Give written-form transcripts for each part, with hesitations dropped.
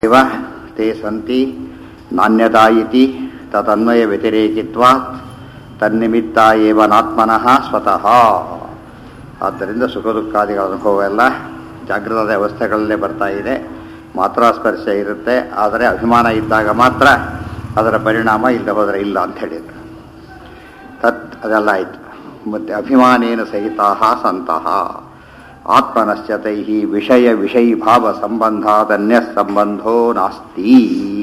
ಇವ ತೇ ಸಂತಿ ನಾಣ್ಯತಾ ಇತಿ ತದನ್ವಯ ವ್ಯತಿರೇಕಿತ್ವಾತ್ ತನ್ನಿಮಿತ್ತ ಏವ ನಾತ್ಮನಃ ಸ್ವತಃ. ಆದ್ದರಿಂದ ಸುಖ ದುಃಖಾದಿಗಳ ಅನುಭವ ಎಲ್ಲ ಜಾಗೃತದ ಅವಸ್ಥೆಗಳಲ್ಲೇ ಬರ್ತಾ ಇದೆ. ಮಾತ್ರ ಸ್ಪರ್ಶ ಇರುತ್ತೆ, ಆದರೆ ಅಭಿಮಾನ ಇದ್ದಾಗ ಮಾತ್ರ ಅದರ ಪರಿಣಾಮ ಇಲ್ಲದೆ ಹೋದರೆ ಇಲ್ಲ ಅಂತ ಹೇಳಿದರು. ಅದೆಲ್ಲ ಆಯಿತು. ಮತ್ತು ಅಭಿಮಾನೇನ ಸಹಿತಾ ಸಂತಹ ಆತ್ಮನಶ್ಚ ತೈಃ ವಿಷಯ ವಿಷಯೀಭಾವ ಸಂಬಂಧಾದನ್ಯ ಸಂಬಂಧೋ ನಾಸ್ತಿ.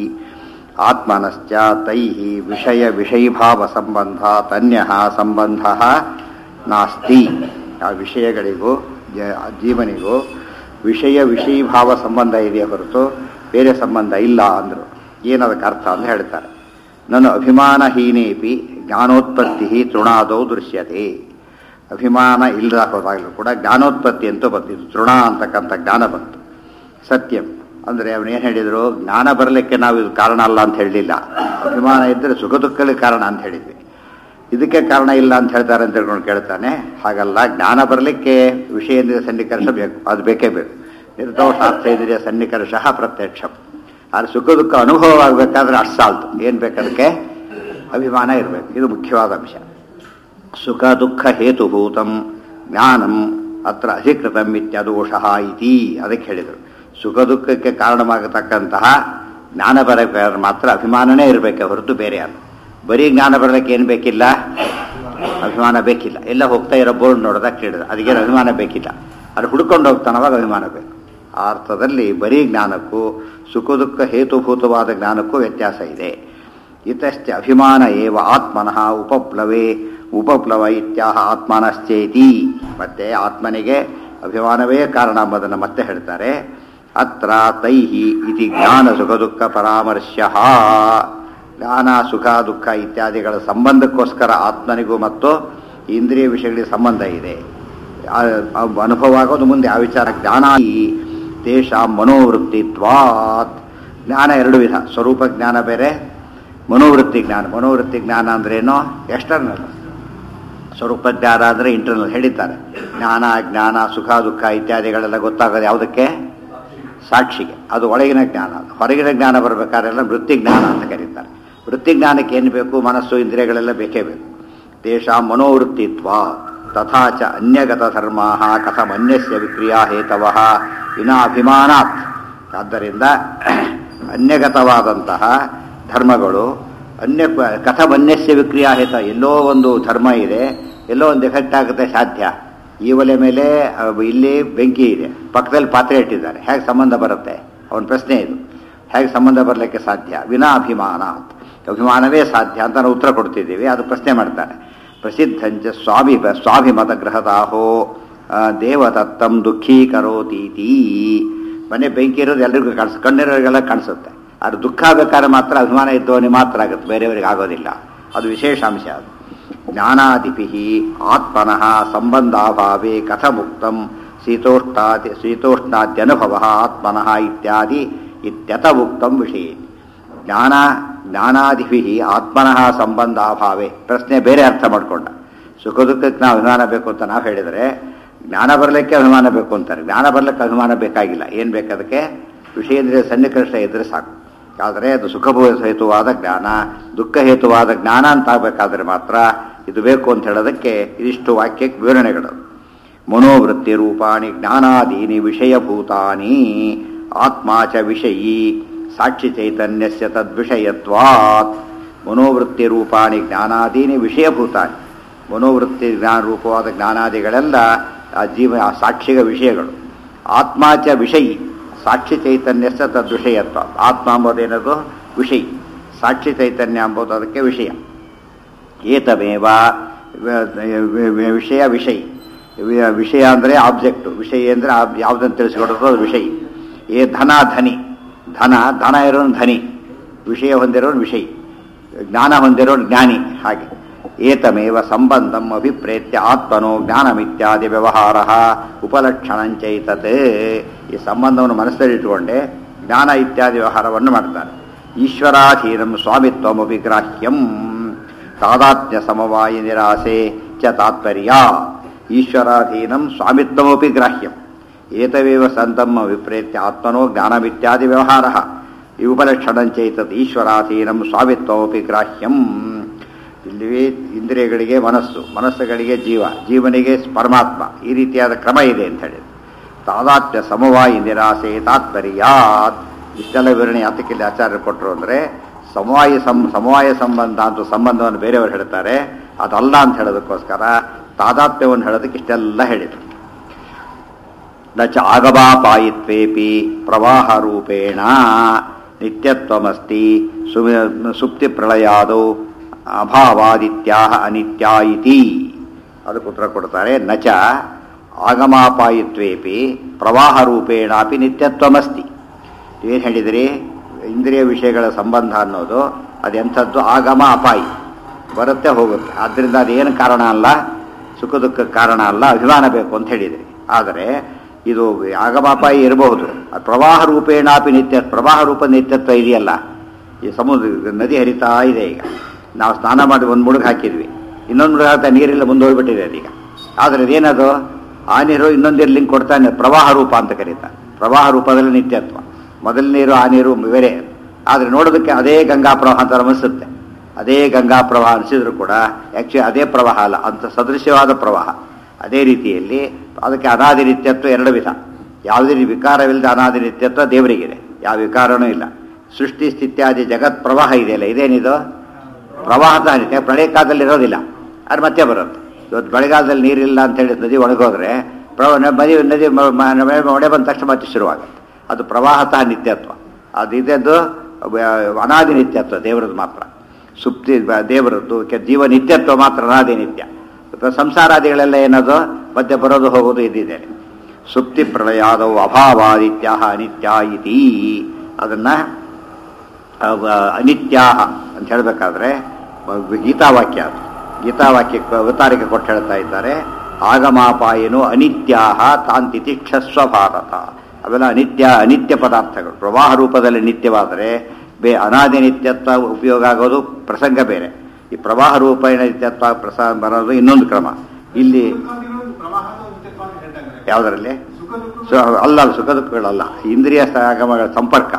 ಆತ್ಮನಶ್ಚ ತೈಃ ವಿಷಯ ವಿಷಯೀಭಾವ ಸಂಬಂಧಾದನ್ಯ ಸಂಬಂಧ ನಾಸ್ತಿ. ಆ ವಿಷಯಗಳಿಗೂ ಜೀವನಿಗೂ ವಿಷಯ ವಿಷಯೀಭಾವ ಸಂಬಂಧ ಇದೆಯೇ ಹೊರತು ಬೇರೆ ಸಂಬಂಧ ಇಲ್ಲ ಅಂದರು. ಏನದಕ್ಕೆ ಅರ್ಥ ಅಂತ ಹೇಳ್ತಾರೆ. ನಾನು ಅಭಿಮಾನಹೀನೇಪಿ ಜ್ಞಾನೋತ್ಪತ್ತಿ ತೃಣಾದೌ ದೃಶ್ಯತೆ. ಅಭಿಮಾನ ಇಲ್ಲದ ಹೋದಾಗಲೂ ಕೂಡ ಜ್ಞಾನೋತ್ಪತ್ತಿ ಅಂತೂ ಬಂದಿದ್ದು, ತೃಣ ಅಂತಕ್ಕಂಥ ಜ್ಞಾನ ಬಂತು. ಸತ್ಯಂ ಅಂದರೆ ಅವನೇನು ಹೇಳಿದರು, ಜ್ಞಾನ ಬರಲಿಕ್ಕೆ ನಾವು ಇದು ಕಾರಣ ಅಲ್ಲ ಅಂತ ಹೇಳಲಿಲ್ಲ. ಅಭಿಮಾನ ಇದ್ದರೆ ಸುಖ ದುಃಖಗಳಿಗೆ ಕಾರಣ ಅಂತ ಹೇಳಿದ್ವಿ. ಇದಕ್ಕೆ ಕಾರಣ ಇಲ್ಲ ಅಂತ ಹೇಳ್ತಾರೆ ಅಂತ ಹೇಳ್ಕೊಂಡು ಕೇಳ್ತಾನೆ. ಹಾಗಲ್ಲ, ಜ್ಞಾನ ಬರಲಿಕ್ಕೆ ವಿಷಯೇಂದ್ರಿಯ ಸನ್ನಿಕರ್ಷ ಬೇಕು, ಅದು ಬೇಕೇ ಬೇಕು. ನಿರ್ದೋಷಾರ್ಥೇಂದ್ರಿಯ ಸನ್ನಿಕರ್ಷ ಪ್ರತ್ಯಕ್ಷ. ಆದರೆ ಸುಖ ದುಃಖ ಅನುಭವ ಆಗಬೇಕಾದ್ರೆ ಅಷ್ಟು ಸಾಲ್ತು. ಏನು ಬೇಕದಕ್ಕೆ? ಅಭಿಮಾನ ಇರಬೇಕು. ಇದು ಮುಖ್ಯವಾದ ಅಂಶ. ಸುಖ ದುಃಖ ಹೇತುಭೂತಂ ಜ್ಞಾನಂ ಅತ್ರ ಅಧಿಕೃತಂ ಇತ್ಯದೋಷಃ ಇತಿ. ಅದಕ್ಕೆ ಹೇಳಿದರು, ಸುಖ ದುಃಖಕ್ಕೆ ಕಾರಣವಾಗತಕ್ಕಂತಹ ಜ್ಞಾನ ಬರಬೇಕಾದ್ರೆ ಮಾತ್ರ ಅಭಿಮಾನನೇ ಇರಬೇಕೆ ಹೊರತು ಬೇರೆ ಅಲ್ಲ. ಬರೀ ಜ್ಞಾನ ಬರಲಿಕ್ಕೆ ಏನು ಬೇಕಿಲ್ಲ, ಅಭಿಮಾನ ಬೇಕಿಲ್ಲ. ಎಲ್ಲ ಹೋಗ್ತಾ ಇರೋ ಬೋರ್ಡ್ ನೋಡಿದಾಗ ಕೇಳಿದ, ಅದಕ್ಕೇನು ಅಭಿಮಾನ ಬೇಕಿಲ್ಲ. ಅದು ಹುಡ್ಕೊಂಡು ಹೋಗ್ತಾನವಾಗ ಅಭಿಮಾನ ಬೇಕು. ಆ ಅರ್ಥದಲ್ಲಿ ಬರೀ ಜ್ಞಾನಕ್ಕೂ ಸುಖ ದುಃಖ ಹೇತುಭೂತವಾದ ಜ್ಞಾನಕ್ಕೂ ವ್ಯತ್ಯಾಸ ಇದೆ. ಇತಶ್ಚ ಅಭಿಮಾನ ಏವ ಆತ್ಮನಃ ಉಪಪ್ಲವ ಇತ್ಯಾಹ ಆತ್ಮನಶ್ಚೇತಿ. ಮತ್ತೆ ಆತ್ಮನಿಗೆ ಅಭಿಮಾನವೇ ಕಾರಣ ಎಂಬುದನ್ನು ಮತ್ತೆ ಹೇಳ್ತಾರೆ. ಅತ್ರ ತೈಹಿ ಇತಿ ಜ್ಞಾನ ಸುಖ ದುಃಖ ಪರಾಮರ್ಶ್ಯ. ಜ್ಞಾನ ಸುಖ ದುಃಖ ಇತ್ಯಾದಿಗಳ ಸಂಬಂಧಕ್ಕೋಸ್ಕರ ಆತ್ಮನಿಗೂ ಮತ್ತು ಇಂದ್ರಿಯ ವಿಷಯಗಳಿಗೆ ಸಂಬಂಧ ಇದೆ. ಅನುಭವ ಆಗೋದು ಮುಂದೆ. ಆ ವಿಚಾರ ಜ್ಞಾನ ದೇಶ ಮನೋವೃತ್ತಿತ್ವಾತ್. ಜ್ಞಾನ ಎರಡು ವಿಧ, ಸ್ವರೂಪ ಜ್ಞಾನ ಬೇರೆ, ಮನೋವೃತ್ತಿ ಜ್ಞಾನ. ಮನೋವೃತ್ತಿ ಜ್ಞಾನ ಅಂದ್ರೇನು? ಎಕ್ಸ್ಟರ್ನಲ್. ಸ್ವರೂಪ ಜ್ಞಾನ ಅಂದರೆ ಇಂಟರ್ನಲ್. ಹೇಳಿದ್ದಾರೆ, ಜ್ಞಾನ ಸುಖ ದುಃಖ ಇತ್ಯಾದಿಗಳೆಲ್ಲ ಗೊತ್ತಾಗೋದು ಯಾವುದಕ್ಕೆ? ಸಾಕ್ಷಿಗೆ. ಅದು ಒಳಗಿನ ಜ್ಞಾನ. ಹೊರಗಿನ ಜ್ಞಾನ ಬರಬೇಕಾದ್ರೆಲ್ಲ ವೃತ್ತಿ ಜ್ಞಾನ ಅಂತ ಕರೀತಾರೆ. ವೃತ್ತಿ ಜ್ಞಾನಕ್ಕೆ ಏನು ಬೇಕು? ಮನಸ್ಸು ಇಂದ್ರಿಯಗಳೆಲ್ಲ ಬೇಕೇ ಬೇಕು. ದೇಶ ಮನೋವೃತ್ತಿತ್ವ ತಥಾಚ ಅನ್ಯಗತ ಧರ್ಮ ಕಥಂ ಅನ್ಯಸ್ಯ ವಿಕ್ರಿಯಾ ಹೇತವಃ ವಿನಾ ಅಭಿಮಾನಾತ್. ಆದ್ದರಿಂದ ಅನ್ಯಗತವಾದಂತಹ ಧರ್ಮಗಳು ಕಥಂ ಅನ್ಯಸ್ಯ ವಿಕ್ರಿಯಾ ಹೇತ. ಎಲ್ಲೋ ಒಂದು ಧರ್ಮ ಇದೆ, ಎಲ್ಲೋ ಒಂದು ಎಫೆಕ್ಟ್ ಆಗುತ್ತೆ ಸಾಧ್ಯ. ಈ ಒಲೆ ಮೇಲೆ ಇಲ್ಲಿ ಬೆಂಕಿ ಇದೆ, ಪಕ್ಕದಲ್ಲಿ ಪಾತ್ರೆ ಇಟ್ಟಿದ್ದಾರೆ, ಹೇಗೆ ಸಂಬಂಧ ಬರುತ್ತೆ? ಅವನ ಪ್ರಶ್ನೆ ಇದು. ಹೇಗೆ ಸಂಬಂಧ ಬರಲಿಕ್ಕೆ ಸಾಧ್ಯ? ವಿನಾ ಅಭಿಮಾನ. ಅಭಿಮಾನವೇ ಸಾಧ್ಯ ಅಂತ ನಾವು ಉತ್ತರ ಕೊಡ್ತಿದ್ದೀವಿ. ಅದು ಪ್ರಶ್ನೆ ಮಾಡ್ತಾರೆ. ಪ್ರಸಿದ್ಧಂಚ ಸ್ವಾಭಿಮತ ಗೃಹದಾಹೋ ದೇವತತ್ತಂ ದುಃಖೀಕರೋತೀತಿ. ಮನೆ ಬೆಂಕಿ ಇರೋದು ಎಲ್ರಿಗೂ ಕಣ್ಣಿರೋರಿಗೆಲ್ಲ ಕಾಣಿಸುತ್ತೆ. ಅದು ದುಃಖ ಬೇಕಾದ್ರೆ ಮಾತ್ರ ಅಭಿಮಾನ ಇದ್ದವನಿಗೆ ಮಾತ್ರ ಆಗುತ್ತೆ, ಬೇರೆಯವರಿಗೆ ಆಗೋದಿಲ್ಲ. ಅದು ವಿಶೇಷ ಅಂಶ. ಅದು ಜ್ಞಾನಾದಿಪಿ ಆತ್ಮನಃ ಸಂಬಂಧಾಭಾವೇ ಕಥಮುಕ್ತಂ ಶೀತೋಷ್ಣಾದ್ಯನುಭವ ಆತ್ಮನಃ ಇತ್ಯಾದಿ ಇತ್ಯತ ಉಕ್ತಂ ವಿಷಯ. ಜ್ಞಾನಾದಿಪಿ ಆತ್ಮನಃ ಸಂಬಂಧಾಭಾವೇ. ಪ್ರಶ್ನೆ ಬೇರೆ ಅರ್ಥ ಮಾಡಿಕೊಂಡ. ಸುಖ ದುಃಖಕ್ಕೆ ನಾವು ಅಭಿಮಾನ ಬೇಕು ಅಂತ ನಾವು ಹೇಳಿದರೆ, ಜ್ಞಾನ ಬರಲಿಕ್ಕೆ ಅಭಿಮಾನ ಬೇಕು ಅಂತಾರೆ. ಜ್ಞಾನ ಬರಲಿಕ್ಕೆ ಅಭಿಮಾನ ಬೇಕಾಗಿಲ್ಲ. ಏನು ಬೇಕದಕ್ಕೆ? ವಿಷಯೇಂದ್ರಿಯ ಸನ್ನಿಕರ್ಷ ಇದ್ದರೆ ಸಾಕು. ಆದರೆ ಅದು ಸುಖ ಹೇತುವಾದ ಜ್ಞಾನ, ದುಃಖ ಹೇತುವಾದ ಜ್ಞಾನ ಅಂತ ಆಗಬೇಕಾದ್ರೆ ಮಾತ್ರ ಇದು ಬೇಕು ಅಂತ ಹೇಳೋದಕ್ಕೆ ಇದಿಷ್ಟು ವಾಕ್ಯಕ್ಕೆ ವಿವರಣೆಗಳು. ಮನೋವೃತ್ತಿ ರೂಪಾಣಿ ಜ್ಞಾನಾದೀನಿ ವಿಷಯಭೂತಾನಿ ಆತ್ಮಾಚ ವಿಷಯೀ ಸಾಕ್ಷಿ ಚೈತನ್ಯಸ್ಯ ತದ್ವಿಷಯತ್ವಾತ್. ಮನೋವೃತ್ತಿ ರೂಪಾಣಿ ಜ್ಞಾನಾದೀನಿ ವಿಷಯಭೂತಾನಿ. ಮನೋವೃತ್ತಿ ಜ್ಞಾನ ರೂಪವಾದ ಜ್ಞಾನಾದಿಗಳೆಲ್ಲ ಆ ಸಾಕ್ಷಿಗ ವಿಷಯಗಳು. ಆತ್ಮಾಚ ವಿಷಯಿ ಸಾಕ್ಷಿ ಚೈತನ್ಯಸ್ಯ ತದ್ವಿಷಯತ್ವ. ಆತ್ಮ ಎಂಬುದೇನದು? ವಿಷಯ. ಸಾಕ್ಷಿ ಚೈತನ್ಯ ಎಂಬುದು ಅದಕ್ಕೆ ವಿಷಯ. ಏತಮೇವ ವಿಷಯ ವಿಷಯ ಅಂದರೆ ಆಬ್ಜೆಕ್ಟು. ವಿಷಯ ಅಂದರೆ ಯಾವುದನ್ನು ತಿಳಿಸಿಕೊಡೋದು ಅದು ವಿಷಯ. ಧನಿ ಧನ ಇರೋನು ಧನಿ, ವಿಷಯ ಹೊಂದಿರೋನು ವಿಷಯ, ಜ್ಞಾನ ಹೊಂದಿರೋನು ಜ್ಞಾನಿ. ಹಾಗೆ ಏತಮೇವ ಸಂಬಂಧಂ ಅಭಿಪ್ರೇತ್ಯ ಆತ್ಮನೋ ಜ್ಞಾನಮಿತ್ಯಾದಿ ವ್ಯವಹಾರ ಉಪಲಕ್ಷಣಂಚೈತತೆ. ಈ ಸಂಬಂಧವನ್ನು ಮನಸ್ಸಲ್ಲಿಟ್ಟುಕೊಂಡೆ ಜ್ಞಾನ ಇತ್ಯಾದಿ ವ್ಯವಹಾರವನ್ನು ಮಾಡ್ತಾರೆ. ಈಶ್ವರಾಧೀನಂ ಸ್ವಾಮಿತ್ವಮಪಿ ಗ್ರಾಹ್ಯಂ ತಾದಾತ್ಮ್ಯ ಸಮವಾಯಿ ನಿರಾಸೆ ಚ ತಾತ್ಪರ್ಯ. ಈಶ್ವರಾಧೀನಂ ಸ್ವಾಮಿತ್ವಮಪಿ ಗ್ರಾಹ್ಯಂ ಏತವೇವ ಸಂತಮ್ಮ ವಿಪ್ರೇತ್ಯ ಆತ್ಮನೋ ಜ್ಞಾನಮಿತ್ಯಾದಿ ವ್ಯವಹಾರ ಈ ಉಪಲಕ್ಷಣಂಚೈತದ್ ಈಶ್ವರಾಧೀನಂ ಸ್ವಾಮಿತ್ವಮಪಿ ಗ್ರಾಹ್ಯಂ. ಇಲ್ಲಿ ಇಂದ್ರಿಯಗಳಿಗೆ ಮನಸ್ಸುಗಳಿಗೆ ಜೀವನಿಗೆ ಪರಮಾತ್ಮ, ಈ ರೀತಿಯಾದ ಕ್ರಮ ಇದೆ ಅಂತ ಹೇಳಿ. ತಾದಾತ್ಮ್ಯ ಸಮವಾಯಿ ನಿರಾಸೆ ತಾತ್ಪರ್ಯಾತ್. ಇಷ್ಟೆಲ್ಲ ವಿವರಣೆ ಯಾತಕ್ಕಿಲ್ಲಿ ಆಚಾರ್ಯರು ಕೊಟ್ಟರು ಅಂದರೆ ಸಮವಾಯ ಸಂಬಂಧ ಅಂತ ಸಂಬಂಧವನ್ನು ಬೇರೆಯವರು ಹೇಳ್ತಾರೆ, ಅದಲ್ಲ ಅಂತ ಹೇಳೋದಕ್ಕೋಸ್ಕರ ತಾದಾತ್ಮ್ಯವನ್ನು ಹೇಳೋದಕ್ಕೆ ಇಷ್ಟೆಲ್ಲ ಹೇಳಿದರು. ನ ಚ ಆಗಮಾಪಾಯಿತ್ವೇಪಿ ಪ್ರವಾಹ ರೂಪೇಣ ನಿತ್ಯತ್ವಮಸ್ತಿ ಸುಪ್ತಿ ಪ್ರಳಯಾದೌ ಅಭಾವಾದಿತ್ಯಾಹ ಅನಿತ್ಯ ಇತಿ. ಅದಕ್ಕೆ ಉತ್ತರ ಕೊಡ್ತಾರೆ. ನ ಚ ಆಗಮಾಪಾಯಿತ್ವೇಪಿ ಪ್ರವಾಹ ರೂಪೇಣಾಪಿ ನಿತ್ಯತ್ವಮಸ್ತಿ. ಏನು ಹೇಳಿದ್ರಿ? ಇಂದ್ರಿಯ ವಿಷಯಗಳ ಸಂಬಂಧ ಅನ್ನೋದು ಅದೆಂಥದ್ದು? ಆಗಮ ಅಪಾಯಿ, ಬರುತ್ತೆ ಹೋಗುತ್ತೆ. ಆದ್ದರಿಂದ ಅದೇನು ಕಾರಣ ಅಲ್ಲ, ಸುಖ ದುಃಖಕ್ಕೆ ಕಾರಣ ಅಲ್ಲ, ಅಭಿಮಾನ ಬೇಕು ಅಂತ ಹೇಳಿದ್ರಿ. ಆದರೆ ಇದು ಆಗಮಾಪಾಯಿ ಇರಬಹುದು, ಪ್ರವಾಹ ರೂಪೇಣಾಪಿ ನಿತ್ಯ, ಪ್ರವಾಹ ರೂಪ ನಿತ್ಯತ್ವ ಇದೆಯಲ್ಲ. ಈ ಸಮುದ್ರ ನದಿ ಹರಿತಾ ಇದೆ. ಈಗ ನಾವು ಸ್ನಾನ ಮಾಡಿ ಒಂದು ಮುಳುಗು ಹಾಕಿದ್ವಿ, ಇನ್ನೊಂದು ಮುಳುಗು ಹಾಕ್ತಾ ನೀರೆಲ್ಲ ಮುಂದೋಗ್ಬಿಟ್ಟಿದೆ ಅದೀಗ. ಆದರೆ ಅದೇನದು? ಆ ನೀರು ಇನ್ನೊಂದು ಲಿಂಕ್ ಕೊಡ್ತಾನೆ, ಪ್ರವಾಹ ರೂಪ ಅಂತ ಕರೀತಾರೆ. ಪ್ರವಾಹ ರೂಪದಲ್ಲಿ ನಿತ್ಯತ್ವ. ಮೊದಲ ನೀರು ಆ ನೀರು ಬೇರೆ, ಆದರೆ ನೋಡೋದಕ್ಕೆ ಅದೇ ಗಂಗಾ ಪ್ರವಾಹ ಅಂತ ಅನಿಸುತ್ತೆ. ಅದೇ ಗಂಗಾ ಪ್ರವಾಹ ಅನಿಸಿದ್ರು ಕೂಡ ಆ್ಯಕ್ಚುಲಿ ಅದೇ ಪ್ರವಾಹ ಅಲ್ಲ, ಅಂತ ಸದೃಶ್ಯವಾದ ಪ್ರವಾಹ. ಅದೇ ರೀತಿಯಲ್ಲಿ ಅದಕ್ಕೆ ಅನಾದಿ ನಿತ್ಯತ್ವ ಎರಡು ವಿಧ. ಯಾವುದೇ ವಿಕಾರವಿಲ್ಲದ ಅನಾದಿ ನಿತ್ಯತ್ವ ದೇವರಿಗಿದೆ, ಯಾವ ವಿಕಾರನೂ ಇಲ್ಲ. ಸೃಷ್ಟಿ ಸ್ಥಿತ್ಯಾದಿ ಜಗತ್ ಪ್ರವಾಹ ಇದೆಯಲ್ಲ, ಇದೇನಿದು? ಪ್ರವಾಹದ ನಿತ್ಯ. ಪ್ರಳಯ ಕಾಲದಲ್ಲಿ ಇರೋದಿಲ್ಲ, ಅದು ಮತ್ತೆ ಬರುತ್ತೆ. ಇವತ್ತು ಬೆಳೆಗಾಲದಲ್ಲಿ ನೀರಿಲ್ಲ ಅಂತೇಳಿ ನದಿ ಒಣಗೋದ್ರೆ ನದಿ ಒಡೆ ಬಂದ ತಕ್ಷಣ ಮತ್ತೆ ಶುರುವಾಗುತ್ತೆ. ಅದು ಪ್ರವಾಹತಃ ನಿತ್ಯತ್ವ. ಅದು ಇದದ್ದು ಅನಾದಿ ನಿತ್ಯತ್ವ ದೇವರದ್ದು ಮಾತ್ರ. ಸುಪ್ತಿ ದೇವರದ್ದು ಜೀವ ನಿತ್ಯತ್ವ ಮಾತ್ರ ಅನಾದಿ ನಿತ್ಯ. ಸಂಸಾರಾದಿಗಳೆಲ್ಲ ಏನದು? ಮಧ್ಯೆ ಬರೋದು ಹೋಗೋದು ಇದ್ದಿದ್ದೇನೆ. ಸುಪ್ತಿ ಪ್ರಳಯಾದವು ಅಭಾವಾದಿತ್ಯ ಅನಿತ್ಯ ಇತಿ. ಅದನ್ನು ಅನಿತ್ಯಾಹ ಅಂತ ಹೇಳಬೇಕಾದ್ರೆ ಗೀತಾವಾಕ್ಯ, ಅದು ಗೀತಾವಾಕ್ಯಕ್ಕೆ ಅವತಾರಿಕೆ ಕೊಟ್ಟು ಹೇಳ್ತಾ ಇದ್ದಾರೆ. ಆಗಮಾಪಾಯನು ಅನಿತ್ಯಾಹ ತಾಂತಿತಿ ಕ್ಷಸ್ವ ಭಾರತ. ಅವೆಲ್ಲ ಅನಿತ್ಯ ಪದಾರ್ಥಗಳು. ಪ್ರವಾಹ ರೂಪದಲ್ಲಿ ನಿತ್ಯವಾದರೆ ಅನಾದಿ ನಿತ್ಯತ್ವ ಉಪಯೋಗ ಆಗೋದು ಪ್ರಸಂಗ ಬೇರೆ. ಈ ಪ್ರವಾಹ ರೂಪ ನಿತ್ಯತ್ವ ಬರೋದು ಇನ್ನೊಂದು ಕ್ರಮ. ಇಲ್ಲಿ ಯಾವುದರಲ್ಲಿ ಅಲ್ಲ, ಸುಖ ದುಃಖಗಳಲ್ಲ, ಇಂದ್ರಿಯ ಆಗಮಗಳ ಸಂಪರ್ಕ.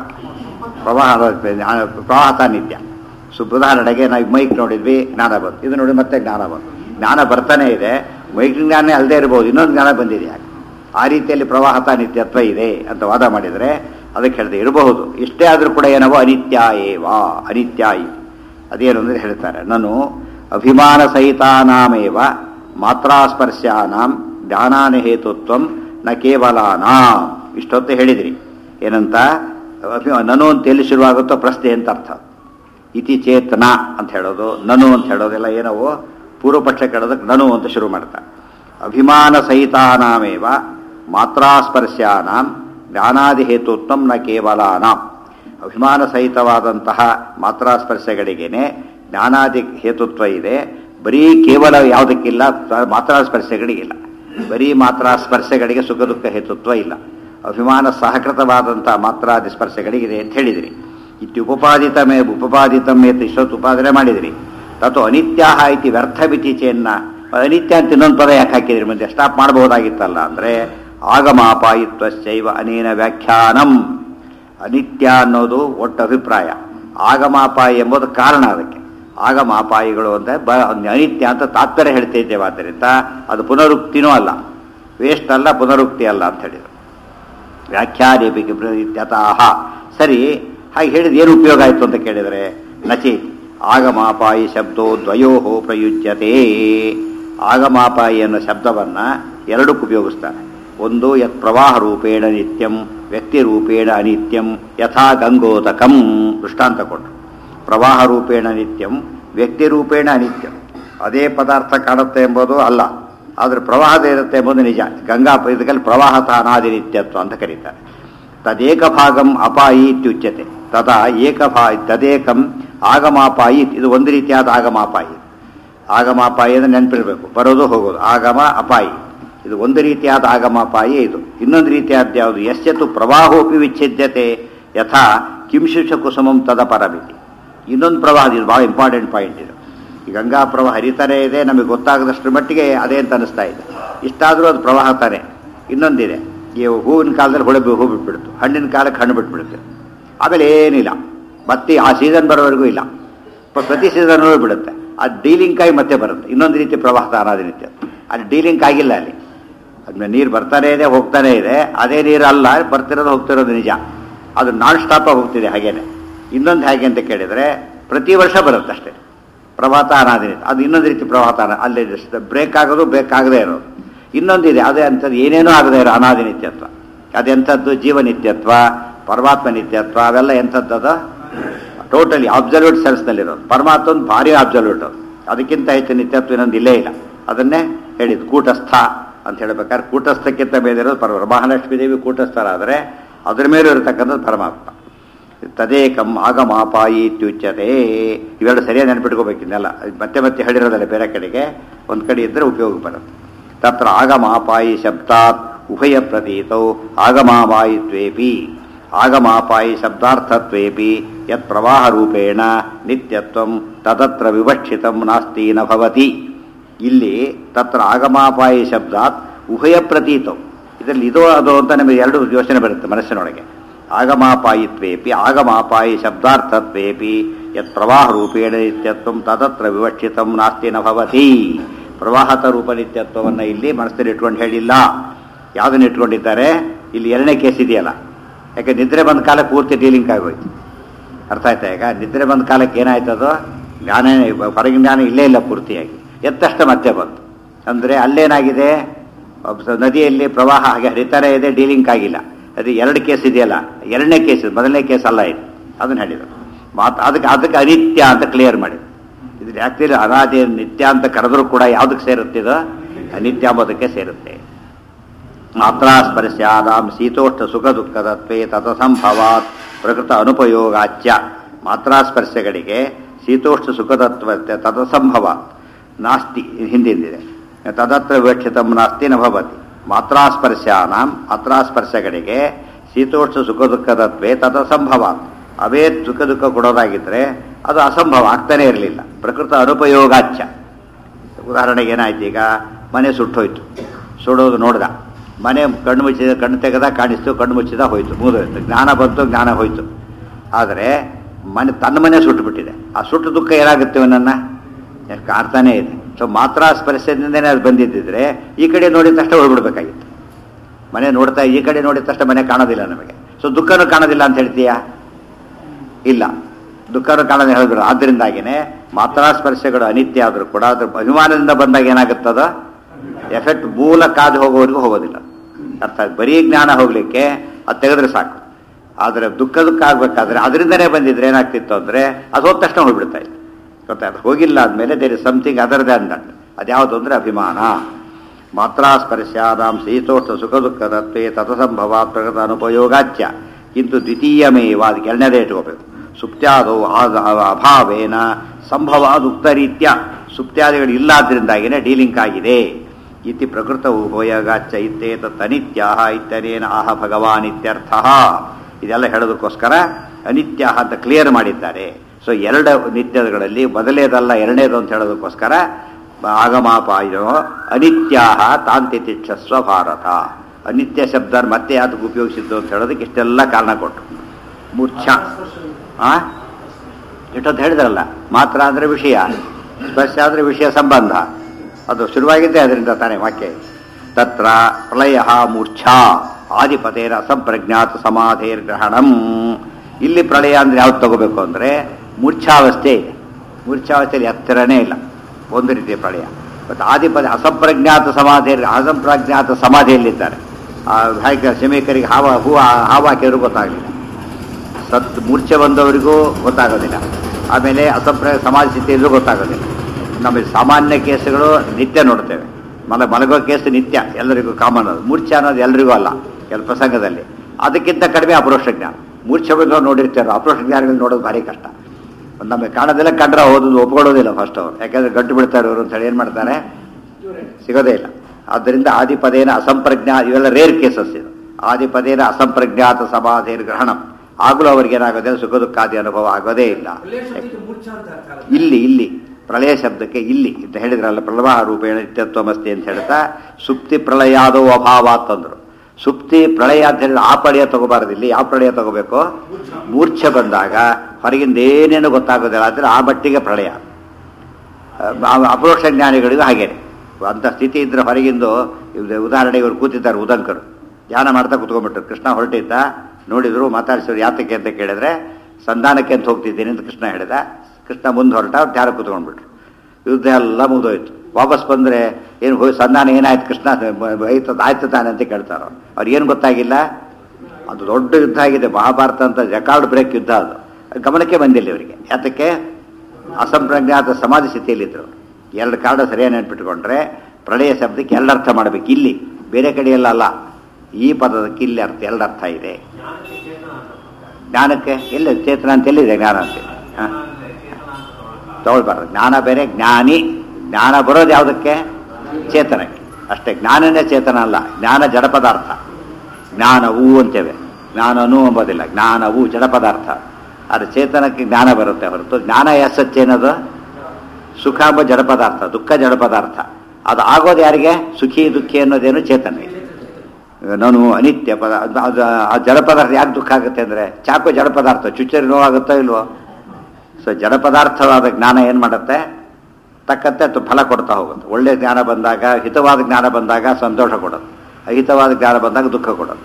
ಪ್ರವಾಹತ ನಿತ್ಯ. ಉದಾಹರಣೆಗೆ ನಾವು ಮೈಕ್ ನೋಡಿದ್ವಿ, ಜ್ಞಾನ ಬಂತು. ಇದು ನೋಡಿ ಮತ್ತೆ ಜ್ಞಾನ ಬಂತು. ಜ್ಞಾನ ಬರ್ತಾನೆ ಇದೆ, ಮೈಕ್ ಜ್ಞಾನೇ ಅಲ್ಲದೆ ಇರ್ಬೋದು, ಇನ್ನೊಂದು ಜ್ಞಾನ ಬಂದಿದೆ. ಯಾಕೆ ಆ ರೀತಿಯಲ್ಲಿ ಪ್ರವಾಹತ ನಿತ್ಯತ್ವ ಇದೆ ಅಂತ ವಾದ ಮಾಡಿದರೆ ಅದಕ್ಕೆ ಹೇಳಿದೆ ಇರಬಹುದು. ಇಷ್ಟೇ ಆದರೂ ಕೂಡ ಏನವೋ ಅನಿತ್ಯ ಏವಾ ಅನಿತ್ಯ ಇತಿ. ಅದೇನು ಅಂದರೆ ಹೇಳ್ತಾರೆ, ನಾನು ಅಭಿಮಾನ ಸಹಿತಾನಾಮೇವ ಮಾತ್ರಾಸ್ಪರ್ಶ್ಯಾನಾಂ ಜ್ಞಾನಾನ ಹೇತುತ್ವಂ ನ ಕೇವಲಾನಾಂ. ಇಷ್ಟೊತ್ತು ಹೇಳಿದ್ರಿ ಏನಂತ? ನನು ಅಂತ ಎಲ್ಲಿ ಶುರುವಾಗುತ್ತೋ ಪ್ರಶ್ನೆ ಅಂತ ಅರ್ಥ. ಇತಿ ಚೇತನ ಅಂತ ಹೇಳೋದು, ನನು ಅಂತ ಹೇಳೋದೆಲ್ಲ ಏನವು ಪೂರ್ವಪಕ್ಷ ಕೇಳೋದಕ್ಕೆ ನನು ಅಂತ ಶುರು ಮಾಡ್ತಾರೆ. ಅಭಿಮಾನ ಸಹಿತಾನಾಮೇವ ಮಾತ್ರಾಸ್ಪರ್ಶ್ಯಾನಾಂ ಜ್ಞಾನಾದಿ ಹೇತುತ್ವಂ ನ ಕೇವಲಾನಾಂ. ಅಭಿಮಾನ ಸಹಿತವಾದಂತಹ ಮಾತ್ರಾಸ್ಪರ್ಶಗಳಿಗೇನೆ ಜ್ಞಾನಾದಿ ಹೇತುತ್ವ ಇದೆ. ಬರೀ ಕೇವಲ ಯಾವುದಕ್ಕಿಲ್ಲ, ಮಾತ್ರಾಸ್ಪರ್ಶಗಳಿಗಿಲ್ಲ. ಬರೀ ಮಾತ್ರಾಸ್ಪರ್ಶಗಳಿಗೆ ಸುಖ ದುಃಖ ಹೇತುತ್ವ ಇಲ್ಲ. ಅಭಿಮಾನ ಸಹಕೃತವಾದಂತಹ ಮಾತ್ರಾದಿ ಸ್ಪರ್ಶಗಳಿಗಿದೆ ಅಂತ ಹೇಳಿದಿರಿ. ಉಪಪಾದಿತಂ ಏತ್ ಇಷ್ಟೊತ್ತು ಉಪಾದನೆ ಮಾಡಿದಿರಿ. ತತ್ತು ಅನಿತ್ಯಾಹ ಇತಿ ವ್ಯರ್ಥಮಿತಿ ಚೇನ್ನ. ಅನಿತ್ಯ ಅಂತ ಇನ್ನೊಂದು ಪದ ಯಾಕೆ ಹಾಕಿದ್ರಿ? ಮುಂದೆ ಸ್ಟಾಪ್ ಮಾಡಬಹುದಾಗಿತ್ತಲ್ಲ. ಅಂದರೆ ಆಗಮಾಪಾಯಿತ್ವಶ್ಚೈವ ಅನೇನ ವ್ಯಾಖ್ಯಾನಂ. ಅನಿತ್ಯ ಅನ್ನೋದು ಒಟ್ಟು ಅಭಿಪ್ರಾಯ, ಆಗಮಾಪಾಯಿ ಎಂಬುದು ಕಾರಣ. ಅದಕ್ಕೆ ಆಗಮಾಪಾಯಿಗಳು ಅಂತ ಅನಿತ್ಯ ಅಂತ ತಾತ್ಪರ್ಯ ಹೇಳ್ತಾ ಇದ್ದೇವೆ. ಆದ್ದರಿಂದ ಅದು ಪುನರುಕ್ತಿನೂ ಅಲ್ಲ, ವೇಸ್ಟ್ ಅಲ್ಲ, ಪುನರುಕ್ತಿ ಅಲ್ಲ ಅಂತ ಹೇಳಿದರು. ವ್ಯಾಖ್ಯಾನೇಪಿತ್ಯತಃ. ಸರಿ, ಹಾಗೆ ಹೇಳಿದ ಏನು ಉಪಯೋಗ ಆಯಿತು ಅಂತ ಕೇಳಿದರೆ ನಚೇತ್ ಆಗಮಾಪಾಯಿ ಶಬ್ದೋ ದ್ವಯೋ ಪ್ರಯುಜ್ಯತೆ. ಆಗಮಾಪಾಯಿ ಅನ್ನೋ ಶಬ್ದವನ್ನು ಎರಡಕ್ಕೂ ಉಪಯೋಗಿಸ್ತಾರೆ. ಒಂದು ಯತ್ ಪ್ರವಾಹ ರೂಪೇಣ ನಿತ್ಯಂ ವ್ಯಕ್ತಿ ರೂಪೇಣ ಅನಿತ್ಯಂ ಯಥಾ ಗಂಗೋದಕಂ ದೃಷ್ಟಾಂತ ಕೊಟ್ಟರು. ಪ್ರವಾಹ ರೂಪೇಣ ನಿತ್ಯಂ ವ್ಯಕ್ತಿ ರೂಪೇಣ ಅನಿತ್ಯಂ. ಅದೇ ಪದಾರ್ಥ ಕಾಣುತ್ತೆ ಎಂಬುದು ಅಲ್ಲ, ಆದರೆ ಪ್ರವಾಹದ ಇರುತ್ತೆ ಎಂಬುದು ನಿಜ. ಗಂಗಾ ಇದಕ್ಕೆ ಪ್ರವಾಹತ ಅನಾದಿ ನಿತ್ಯತ್ವ ಅಂತ ಕರೀತಾರೆ. ತದೇಕ ಭಾಗಂ ಅಪಾಯಿ ಇತ್ಯುಚ್ಯತೆ. ತದಾ ತದೇಕಂ ಆಗಮಾಪಾಯಿ. ಇದು ಒಂದು ರೀತಿಯಾದ ಆಗಮಾಪಾಯಿ. ಆಗಮಾಪಾಯಿ ಅಂದರೆ ನೆನಪಿರಬೇಕು, ಬರೋದು ಹೋಗೋದು. ಆಗಮ ಅಪಾಯಿ ಇದು ಒಂದು ರೀತಿಯಾದ ಆಗಮಾಪಾಯಿ. ಇದು ಇನ್ನೊಂದು ರೀತಿಯಾದ ಯಾವುದು? ಯಶ್ಯತು ಪ್ರವಾಹೋಪಿ ವಿಚ್ಛೇದ್ಯತೆ ಯಥಾ ಕಿಂಶುಷ ಕುಸುಮಂ ತದಪರಮಿತಿ. ಇನ್ನೊಂದು ಪ್ರವಾಹ, ಇದು ಭಾಳ ಇಂಪಾರ್ಟೆಂಟ್ ಪಾಯಿಂಟ್. ಇದು ಈ ಗಂಗಾ ಪ್ರವಾಹ ಹರಿತಾನೇ ಇದೆ, ನಮಗೆ ಗೊತ್ತಾಗದಷ್ಟರ ಮಟ್ಟಿಗೆ ಅದೇ ಅಂತ ಅನಿಸ್ತಾ ಇದೆ. ಇಷ್ಟಾದರೂ ಅದು ಪ್ರವಾಹ ತಾನೆ. ಇನ್ನೊಂದಿದೆ, ಈ ಹೂವಿನ ಕಾಲದಲ್ಲಿ ಹೂ ಬಿಟ್ಬಿಡ್ತು, ಹಣ್ಣಿನ ಕಾಲಕ್ಕೆ ಹಣ್ಣು ಬಿಟ್ಬಿಡುತ್ತೆ. ಆಮೇಲೆ ಏನಿಲ್ಲ, ಮತ್ತೆ ಆ ಸೀಸನ್ ಬರೋವರೆಗೂ ಇಲ್ಲ. ಪ್ರತಿ ಸೀಸನ್ ಬಿಡುತ್ತೆ. ಅದು ಡೀಲಿಂಕ್ ಆಗಿ ಮತ್ತೆ ಬರುತ್ತೆ. ಇನ್ನೊಂದು ರೀತಿ ಪ್ರವಾಹದ ಅನಾದಿ ನಿತ್ಯ. ಅದು ಡೀಲಿಂಕ್ ಆಗಿಲ್ಲ ಅಲ್ಲಿ. ಅದ್ಮೇಲೆ ನೀರು ಬರ್ತಾನೆ ಇದೆ, ಹೋಗ್ತಾನೆ ಇದೆ. ಅದೇ ನೀರು ಅಲ್ಲ, ಬರ್ತಿರೋದು ಹೋಗ್ತಿರೋದು ನಿಜ. ಅದು ನಾನ್ ಸ್ಟಾಪಾಗಿ ಹೋಗ್ತಿದೆ ಹಾಗೇನೆ. ಇನ್ನೊಂದು ಹೇಗೆ ಅಂತ ಕೇಳಿದರೆ ಪ್ರತಿ ವರ್ಷ ಬರುತ್ತೆ ಅಷ್ಟೇ ಪ್ರವಾಹ ಅನಾದಿ ನಿತ್ಯ. ಅದು ಇನ್ನೊಂದು ರೀತಿ ಪ್ರವಾಹ ಅಲ್ಲಿ ಬ್ರೇಕ್ ಆಗೋದು, ಬ್ರೇಕ್ ಆಗದೆ ಇರೋದು. ಇನ್ನೊಂದಿದೆ, ಅದೇ ಅಂಥದ್ದು ಏನೇನೂ ಆಗದೆ ಇರೋ ಅನಾದಿ ನಿತ್ಯತ್ವ. ಅದೆಂಥದ್ದು? ಜೀವನಿತ್ಯತ್ವ, ಪರಮಾತ್ಮ ನಿತ್ಯತ್ವ. ಅವೆಲ್ಲ ಎಂಥದ್ದು? ಟೋಟಲಿ ಅಬ್ಸಲ್ಯೂಟ್ ಸೆನ್ಸ್ನಲ್ಲಿರೋದು. ಪರಮಾತ್ಮ ಒಂದು ಭಾರಿ ಅಬ್ಸಲ್ಯೂಟ್. ಅದಕ್ಕಿಂತ ಹೆಚ್ಚು ನಿತ್ಯತ್ವ ಇನ್ನೊಂದು ಇಲ್ಲೇ ಇಲ್ಲ. ಅದನ್ನೇ ಹೇಳಿದ್ದು ಕೂಟಸ್ಥ ಅಂತ ಹೇಳ್ಬೇಕಾದ್ರೆ, ಕೂಟಸ್ಥಕ್ಕಿಂತ ಮೇಲಿರೋದು ಮಹಾಲಕ್ಷ್ಮೀ ದೇವಿ ಕೂಟಸ್ಥರಾದರೆ ಅದರ ಮೇಲೆ ಇರತಕ್ಕಂಥದ್ದು ಪರಮಾತ್ಮ. ತದೇಕಂ ಆಗಮಾಪಾಯಿ ಇತ್ಯುಚ್ಯತೆ. ಇವೆರಡು ಸರಿಯಾಗಿ ನೆನಪಿಟ್ಕೋಬೇಕಿನ್ನೆಲ್ಲ. ಮತ್ತೆ ಮತ್ತೆ ಹೇಳಿರೋದಲ್ಲ, ಬೇರೆ ಕಡೆಗೆ ಒಂದು ಕಡೆ ಇದ್ದರೆ ಉಪಯೋಗ ಬರುತ್ತೆ. ತತ್ರ ಆಗಮಾಪಾಯಿ ಶಬ್ದಾತ್ ಉಭಯ ಪ್ರತೀತೌ ಆಗಮಾಪಾಯಿತ್ವೇಪಿ ಆಗಮಾಪಾಯಿ ಶಬ್ದಾರ್ಥತ್ವೇಪಿ ಯತ್ ಪ್ರವಾಹ ರೂಪೇಣ ನಿತ್ಯತ್ವಂ ತದತ್ರ ವಿವಕ್ಷಿತಂ ನಾಸ್ತಿ ನ ಭವತಿ. ಇಲ್ಲಿ ತತ್ರ ಆಗಮಾಪಾಯಿ ಶಬ್ದಾತ್ ಉಭಯ ಪ್ರತೀತೌ, ಇದರಲ್ಲಿ ಇದೋ ಅದೋ ಅಂತ ನಮಗೆ ಎರಡು ಯೋಚನೆ ಬರುತ್ತೆ ಮನಸ್ಸಿನೊಳಗೆ. ಆಗಮಾಪಾಯಿತ್ವೇಪಿ ಆಗಮಾಪಾಯಿ ಶಬ್ದಾರ್ಥತ್ವೇಪಿ ಯತ್ ಪ್ರವಾಹ ರೂಪೇಣ ನಿತ್ಯತ್ವಂ ತದತ್ರ ವಿವಕ್ಷಿತಂ ನಾಸ್ತಿ ನ ಭವತಿ. ಪ್ರವಾಹದ ರೂಪ ನಿತ್ಯತ್ವವನ್ನು ಇಲ್ಲಿ ಮನಸ್ಸಲ್ಲಿ ಇಟ್ಕೊಂಡು ಹೇಳಿಲ್ಲ. ಯಾವುದನ್ನು ಇಟ್ಕೊಂಡಿದ್ದಾರೆ? ಇಲ್ಲಿ ಎರಡನೇ ಕೇಸ್ ಇದೆಯಲ್ಲ. ಯಾಕೆ ನಿದ್ರೆ ಬಂದ ಕಾಲಕ್ಕೆ ಪೂರ್ತಿ ಡೀಲಿಂಗ್ ಆಗೋಯ್ತು. ಅರ್ಥ ಆಯ್ತಾ? ಈಗ ನಿದ್ರೆ ಬಂದ ಕಾಲಕ್ಕೆ ಏನಾಯ್ತದೋ ಜ್ಞಾನ, ಹೊರಗಿನ ಜ್ಞಾನ ಇಲ್ಲೇ ಇಲ್ಲ ಪೂರ್ತಿಯಾಗಿ. ಎತ್ತಷ್ಟ ಮತ್ತೆ ಬಂತು ಅಂದರೆ ಅಲ್ಲೇನಾಗಿದೆ? ನದಿಯಲ್ಲಿ ಪ್ರವಾಹ ಹಾಗೆ ಹರಿತಾನೆ ಇದೆ, ಡೀಲಿಂಗ್ ಆಗಿಲ್ಲ. ಅದು ಎರಡು ಕೇಸ್ ಇದೆಯಲ್ಲ, ಎರಡನೇ ಕೇಸ್, ಮೊದಲನೇ ಕೇಸ್ ಅಲ್ಲ ಇದು. ಅದನ್ನು ಹೇಳಿದರು. ಅದಕ್ಕೆ ಅನಿತ್ಯ ಅಂತ ಕ್ಲಿಯರ್ ಮಾಡಿದ್ರು. ಇದು ಆ್ಯಕ್ಚುಲಿ ಅನಾದಿ ನಿತ್ಯ ಅಂತ ಕರೆದ್ರೂ ಕೂಡ ಯಾವುದಕ್ಕೆ ಸೇರುತ್ತಿದೋ? ಅನಿತ್ಯ ಎಂಬುದಕ್ಕೆ ಸೇರುತ್ತೆ. ಮಾತ್ರ ಸ್ಪರ್ಶ್ಯಾದಾಂ ಶೀತೋಷ್ಣ ಸುಖ ದುಃಖದತ್ವೇ ತತಸಂಭವಾತ್ ಪ್ರಕೃತ ಅನುಪಯೋಗಾಚ್ಯ. ಮಾತ್ರಾ ಸ್ಪರ್ಶಗಳಿಗೆ ಶೀತೋಷ್ಣ ಸುಖದತ್ವ ತತಸಂಭವಾತ್ ನಾಸ್ತಿ ಹಿಂದಿಂದಿದೆ. ತದತ್ರ ವಿವಕ್ಷಿತಂ ನಾಸ್ತಿ ನ ಭವತಿ. ಮಾತ್ರಾಸ್ಪರ್ಶಾನಾಂ ಮಾತ್ರಾಸ್ಪರ್ಶಗಳಿಗೆ ಶೀತೋಷ್ಣ ಸುಖ ದುಃಖದತ್ವೇ ತತಸಂಭವಾತ್. ಅವೇ ಸುಖ ದುಃಖ ಕೊಡೋದಾಗಿದ್ದರೆ ಅದು ಅಸಂಭವ, ಆಗ್ತಾನೆ ಇರಲಿಲ್ಲ. ಪ್ರಕೃತ ಅನುಪಯೋಗಾಚ್ಯ. ಉದಾಹರಣೆಗೆ ಏನಾಯ್ತು? ಈಗ ಮನೆ ಸುಟ್ಟೋಯ್ತು, ಸುಡೋದು ನೋಡ್ದ, ಮನೆ ಕಣ್ಣು ಮುಚ್ಚಿದ, ಕಣ್ಣು ತೆಗೆದ ಕಾಣಿಸ್ತು, ಕಣ್ಣು ಮುಚ್ಚಿದ ಹೋಯ್ತು, ಮುಗಿದೋಯ್ತು. ಜ್ಞಾನ ಬಂತು, ಜ್ಞಾನ ಹೋಯ್ತು. ಆದರೆ ತನ್ನ ಮನೆ ಸುಟ್ಟುಬಿಟ್ಟಿದೆ. ಆ ಸುಟ್ಟು ದುಃಖ ಏನಾಗುತ್ತೆ ಅವನನ್ನು ಕಾಡ್ತಾನೇ ಇದೆ. ಸೊ ಮಾತ್ರ ಸ್ಪರ್ಶದಿಂದನೇ ಅದು ಬಂದಿದ್ದಿದ್ರೆ ಈ ಕಡೆ ನೋಡಿದ ತಕ್ಷಣ ಹೋಗ್ಬಿಡ್ಬೇಕಾಗಿತ್ತು. ಮನೆ ನೋಡ್ತಾ ಈ ಕಡೆ ನೋಡಿದ ತಕ್ಷಣ ಮನೆ ಕಾಣೋದಿಲ್ಲ ನಮಗೆ. ಸೊ ದುಃಖನೂ ಕಾಣೋದಿಲ್ಲ ಅಂತ ಹೇಳ್ತೀಯಾ? ಇಲ್ಲ, ದುಃಖನೂ ಕಾಣೋದು ಹೇಳಿದ್ರು. ಆದ್ದರಿಂದಾಗಿನೇ ಮಾತ್ರಾ ಸ್ಪರ್ಶಗಳು ಅನಿತ್ಯ ಆದರೂ ಕೂಡ ಅದ್ರ ಅಭಿಮಾನದಿಂದ ಬಂದಾಗ ಏನಾಗುತ್ತದ ಎಫೆಕ್ಟ್ ಮೂಲ ಕಾದು ಹೋಗೋವರೆಗೂ ಹೋಗೋದಿಲ್ಲ. ಅರ್ಥಾತ್ ಬರೀ ಜ್ಞಾನ ಹೋಗ್ಲಿಕ್ಕೆ ಅದು ತೆಗೆದ್ರೆ ಸಾಕು. ಆದರೆ ದುಃಖ ಆಗಬೇಕಾದ್ರೆ ಅದರಿಂದನೇ ಬಂದಿದ್ರೆ ಏನಾಗ್ತಿತ್ತು ಅಂದರೆ ಅದು ಹೋದ ತಕ್ಷಣ ಹೋಗ್ಬಿಡ್ತಾ ಇತ್ತು. ಗೊತ್ತಾಯ್ತು? ಹೋಗಿಲ್ಲ ಆದಮೇಲೆ there is something other than that. ಅದ್ಯಾವುದು ಅಂದರೆ ಅಭಿಮಾನ. ಮಾತ್ರಾ ಸ್ಪರ್ಶಾದಾಂ ಶೀತೋಷ್ಣ ಸುಖ ದುಃಖದತ್ವೇ ತತಸಂಭವಾತ್ ಪ್ರಕೃತ ಅನುಪಯೋಗಾಚ್ಯ. ಕಿಂತು ದ್ವಿತೀಯಮೇವ, ಅದಕ್ಕೆ ಎರಡನೇದೇ ಇಟ್ಕೋಬೇಕು. ಸುಪ್ತ್ಯಾದೋ ಅಭಾವೇನ ಸಂಭವಾದ ಉಕ್ತ ರೀತ್ಯ. ಸುಪ್ತ್ಯಾದಿಗಳು ಇಲ್ಲ ಆದ್ದರಿಂದಾಗಿನೇ ಡೀಲಿಂಕ್ ಆಗಿದೆ. ಇತಿ ಪ್ರಕೃತ ಉಪಯೋಗಾಚ್ಯ ಇತ್ತೇತತ್ ಅನಿತ್ಯ ಇತ್ಯನೇನ ಆಹ ಭಗವಾನ್ ಇತ್ಯರ್ಥ. ಇದೆಲ್ಲ ಹೇಳೋದಕ್ಕೋಸ್ಕರ ಅನಿತ್ಯ ಅಂತ ಕ್ಲಿಯರ್ ಮಾಡಿದ್ದಾರೆ. ಸೊ ಎರಡು ನಿತ್ಯಗಳಲ್ಲಿ ಮೊದಲೇದಲ್ಲ ಎರಡನೇದು ಅಂತ ಹೇಳೋದಕ್ಕೋಸ್ಕರ ಆಗಮಾಪಾಯೋ ಅನಿತ್ಯ ತಾಂತಿತಿಕ್ಷಸ್ವ ಭಾರತ. ಅನಿತ್ಯ ಶಬ್ದ ಮತ್ತೆ ಯಾತಕ್ಕೆ ಉಪಯೋಗಿಸಿದ್ದು ಅಂತ ಹೇಳೋದಕ್ಕೆ ಇಷ್ಟೆಲ್ಲ ಕಾರಣ ಕೊಟ್ಟರು. ಮೂರ್ಛಾ ಇಷ್ಟೊತ್ತು ಹೇಳಿದ್ರಲ್ಲ, ಮಾತ್ರ ಅಂದರೆ ವಿಷಯ, ಸ್ಪರ್ಶ ಅಂದರೆ ವಿಷಯ ಸಂಬಂಧ. ಅದು ಶುರುವಾಗಿದ್ದೇ ಅದರಿಂದ ತಾನೇ ವಾಕ್ಯ. ತತ್ರ ಪ್ರಳಯ ಮೂರ್ಛಾ ಆದಿಪತೇನ ಅಸಂಪ್ರಜ್ಞಾತ ಸಮಾಧೇರ್ ಗ್ರಹಣಂ. ಇಲ್ಲಿ ಪ್ರಳಯ ಅಂದರೆ ಯಾವ್ದು ತಗೋಬೇಕು ಅಂದರೆ ಮೂರ್ಛಾವಸ್ಥೆ ಇದೆ. ಮೂರ್ಛಾವಸ್ಥೆಯಲ್ಲಿ ಹತ್ತಿರನೇ ಇಲ್ಲ, ಒಂದು ರೀತಿಯ ಪ್ರಳಯ. ಮತ್ತು ಆದಿಪದ ಅಸಂಪ್ರಜ್ಞಾತ ಸಮಾಧಿಯಲ್ಲಿದ್ದಾರೆ. ಹಾಗೆ ಶಮೀಕರಿಗೆ ಹಾವು ಹಾಕಿದ್ರು ಗೊತ್ತಾಗಲಿಲ್ಲ. ಮೂರ್ಛೆ ಬಂದವರಿಗೂ ಗೊತ್ತಾಗೋದಿಲ್ಲ. ಆಮೇಲೆ ಸಮಾಧಿ ಸ್ಥಿತಿಯಲ್ಲೂ ಗೊತ್ತಾಗೋದಿಲ್ಲ. ನಮಗೆ ಸಾಮಾನ್ಯ ಕೇಸುಗಳು ನಿತ್ಯ ನೋಡ್ತೇವೆ. ಮಲಗೋ ಕೇಸು ನಿತ್ಯ ಎಲ್ಲರಿಗೂ ಕಾಮನ್. ಅದು ಮೂರ್ಛೆ ಅನ್ನೋದು ಎಲ್ರಿಗೂ ಅಲ್ಲ, ಕೆಲ ಪ್ರಸಂಗದಲ್ಲಿ. ಅದಕ್ಕಿಂತ ಕಡಿಮೆ ಅಪರೋಕ್ಷ ಜ್ಞಾನ. ಮೂರ್ಛೆ ಬಂದವರು ನೋಡಿರ್ತಾರೆ, ಅಪರೋಕ್ಷ ಜ್ಞಾನಗಳು ನೋಡೋದು ಭಾರಿ ಕಷ್ಟ. ನಮಗೆ ಕಾಣೋದಿಲ್ಲ, ಕಂಡ್ರೆ ಓದೋದು ಒಪ್ಕೊಳ್ಳೋದಿಲ್ಲ ಫಸ್ಟ್ ಅವರು. ಯಾಕೆಂದರೆ ಗಂಟು ಬಿಡ್ತಾರೆ ಇವರು ಅಂತ ಹೇಳಿ ಏನು ಮಾಡ್ತಾರೆ, ಸಿಗೋದೇ ಇಲ್ಲ. ಆದ್ದರಿಂದ ಆದಿಪದೇನ ಅಸಂಪ್ರಜ್ಞಾ, ಇವೆಲ್ಲ ರೇರ್ ಕೇಸಸ್ ಇದು. ಆದಿಪದೇನ ಅಸಂಪ್ರಜ್ಞಾತ ಸಮಾಧೇರ್ ಗ್ರಹಣಂ. ಆಗಲೂ ಅವ್ರಿಗೇನಾಗೋದಿಲ್ಲ, ಸುಖ ದುಃಖಾದಿ ಅನುಭವ ಆಗೋದೇ ಇಲ್ಲ. ಇಲ್ಲಿ ಪ್ರಳಯ ಶಬ್ದಕ್ಕೆ ಇಲ್ಲಿ ಅಂತ ಹೇಳಿದ್ರಲ್ಲ, ಪ್ರವಾಹ ರೂಪೇಣ ನಿತ್ಯತ್ವಮಸ್ತಿ ಅಂತ ಹೇಳ್ತಾ ಸುಪ್ತಿ ಪ್ರಳಯಾದೋ ಅಭಾವ ಅಂತಂದ್ರು. ಸುಪ್ತಿ ಪ್ರಳಯ ಅಂತ ಹೇಳಿದ್ರೆ ಆ ಪ್ರಳಯ ತಗೋಬಾರದು. ಇಲ್ಲಿ ಯಾವ ಪ್ರಳಯ ತಗೋಬೇಕು? ಮೂರ್ಛೆ ಬಂದಾಗ ಹೊರಗಿಂದ ಏನೇನು ಗೊತ್ತಾಗೋದಿಲ್ಲ, ಆದರೆ ಆ ಮಟ್ಟಿಗೆ ಪ್ರಳಯ. ಅಪರೋಕ್ಷ ಜ್ಞಾನಿಗಳಿಗೂ ಹಾಗೇನೆ ಅಂಥ ಸ್ಥಿತಿ ಇದ್ರೆ ಹೊರಗಿಂದು. ಉದಾಹರಣೆಗೆ ಇವರು ಕೂತಿದ್ದಾರೆ ಉದಂಕರು, ಧ್ಯಾನ ಮಾಡ್ತಾ ಕೂತ್ಕೊಂಡ್ಬಿಟ್ರು. ಕೃಷ್ಣ ಹೊರಟಿದ್ದ, ನೋಡಿದ್ರು, ಮಾತಾಡಿಸಿದ್ರು. ಯಾತಕ್ಕೆ ಅಂತ ಕೇಳಿದ್ರೆ ಸಂಧಾನಕ್ಕೆ ಅಂತ ಹೋಗ್ತಿದ್ದೀನಿ ಅಂತ ಕೃಷ್ಣ ಹೇಳಿದ. ಕೃಷ್ಣ ಮುಂದೆ ಹೊರಟ, ಅವ್ರು ಧ್ಯಾನ ಕೂತ್ಕೊಂಡ್ಬಿಟ್ರು. ಯುದ್ಧ ಎಲ್ಲ ಮುಗಿದೋಯ್ತು. ವಾಪಸ್ ಬಂದರೆ ಏನು ಹೋಗಿ ಸಂಧಾನ ಏನಾಯ್ತು, ಕೃಷ್ಣ ಆಯ್ತು ತಾನೆ ಅಂತ ಕೇಳ್ತಾರೋ. ಅವ್ರಿಗೇನು ಗೊತ್ತಾಗಿಲ್ಲ, ಅದು ದೊಡ್ಡ ಯುದ್ಧ ಆಗಿದೆ, ಮಹಾಭಾರತ ಅಂತ ರೆಕಾರ್ಡ್ ಬ್ರೇಕ್ ಯುದ್ಧ. ಅದು ಗಮನಕ್ಕೆ ಬಂದಿಲ್ಲ ಇವರಿಗೆ. ಯಾತಕ್ಕೆ? ಅಸಂಪ್ರಜ್ಞಾತ ಸಮಾಧಿ ಸ್ಥಿತಿಯಲ್ಲಿದ್ದರು. ಎರಡು ಕಾರಣ ಸರಿಯಾಗಿ ನೆನ್ಪಿಟ್ಕೊಂಡ್ರೆ ಪ್ರಳಯ ಶಬ್ದಕ್ಕೆ ಎರಡು ಅರ್ಥ ಮಾಡಬೇಕು. ಇಲ್ಲಿ ಬೇರೆ ಕಡೆಯಲ್ಲ ಅಲ್ಲ, ಈ ಪದಕ್ಕೆ ಇಲ್ಲಿ ಅರ್ಥ ಎರಡು ಅರ್ಥ ಇದೆ. ಜ್ಞಾನಕ್ಕೆ ಎಲ್ಲ ಚೇತನ ಅಂತ ಎಲ್ಲಿದೆ? ಜ್ಞಾನ ಅಂತ ತಗೊಳ್ಬಾರ್ದು. ಜ್ಞಾನ ಬೇರೆ, ಜ್ಞಾನಿ. ಜ್ಞಾನ ಬರೋದು ಯಾವುದಕ್ಕೆ? ಚೇತನಕ್ಕೆ ಅಷ್ಟೇ. ಜ್ಞಾನನೇ ಚೇತನ ಅಲ್ಲ, ಜ್ಞಾನ ಜಡ ಪದಾರ್ಥ. ಜ್ಞಾನವು ಅಂತೇವೆ, ಜ್ಞಾನನೂ ಎಂಬುದಿಲ್ಲ. ಜ್ಞಾನವು ಜಡ ಪದಾರ್ಥ. ಅದು ಚೇತನಕ್ಕೆ ಜ್ಞಾನ ಬರುತ್ತೆ ಹೊರತು ಜ್ಞಾನ ಏನದು? ಸುಖ ಎಂಬ ಜಡ ಪದಾರ್ಥ, ದುಃಖ ಜಡ ಪದಾರ್ಥ. ಅದು ಆಗೋದು ಯಾರಿಗೆ? ಸುಖಿ ದುಃಖಿ ಅನ್ನೋದೇನು ಚೇತನ. ನಾನು ಅನಿತ್ಯ ಪದ, ಅದು ಆ ಜಡ ಪದಾರ್ಥ ಯಾಕೆ ದುಃಖ ಆಗುತ್ತೆ ಅಂದರೆ, ಚಾಕು ಜಡ ಪದಾರ್ಥ, ಚುಚ್ಚರಿ ನೋವಾಗುತ್ತೋ ಇಲ್ವೋ? ಸೊ ಜಡ ಪದಾರ್ಥವಾದ ಜ್ಞಾನ ಏನು ಮಾಡುತ್ತೆ? ತಕ್ಕಂತೆ ಫಲ ಕೊಡ್ತಾ ಹೋಗುತ್ತೆ. ಒಳ್ಳೆಯ ಜ್ಞಾನ ಬಂದಾಗ, ಹಿತವಾದ ಜ್ಞಾನ ಬಂದಾಗ ಸಂತೋಷ ಕೊಡೋದು, ಅಹಿತವಾದ ಜ್ಞಾನ ಬಂದಾಗ ದುಃಖ ಕೊಡೋದು.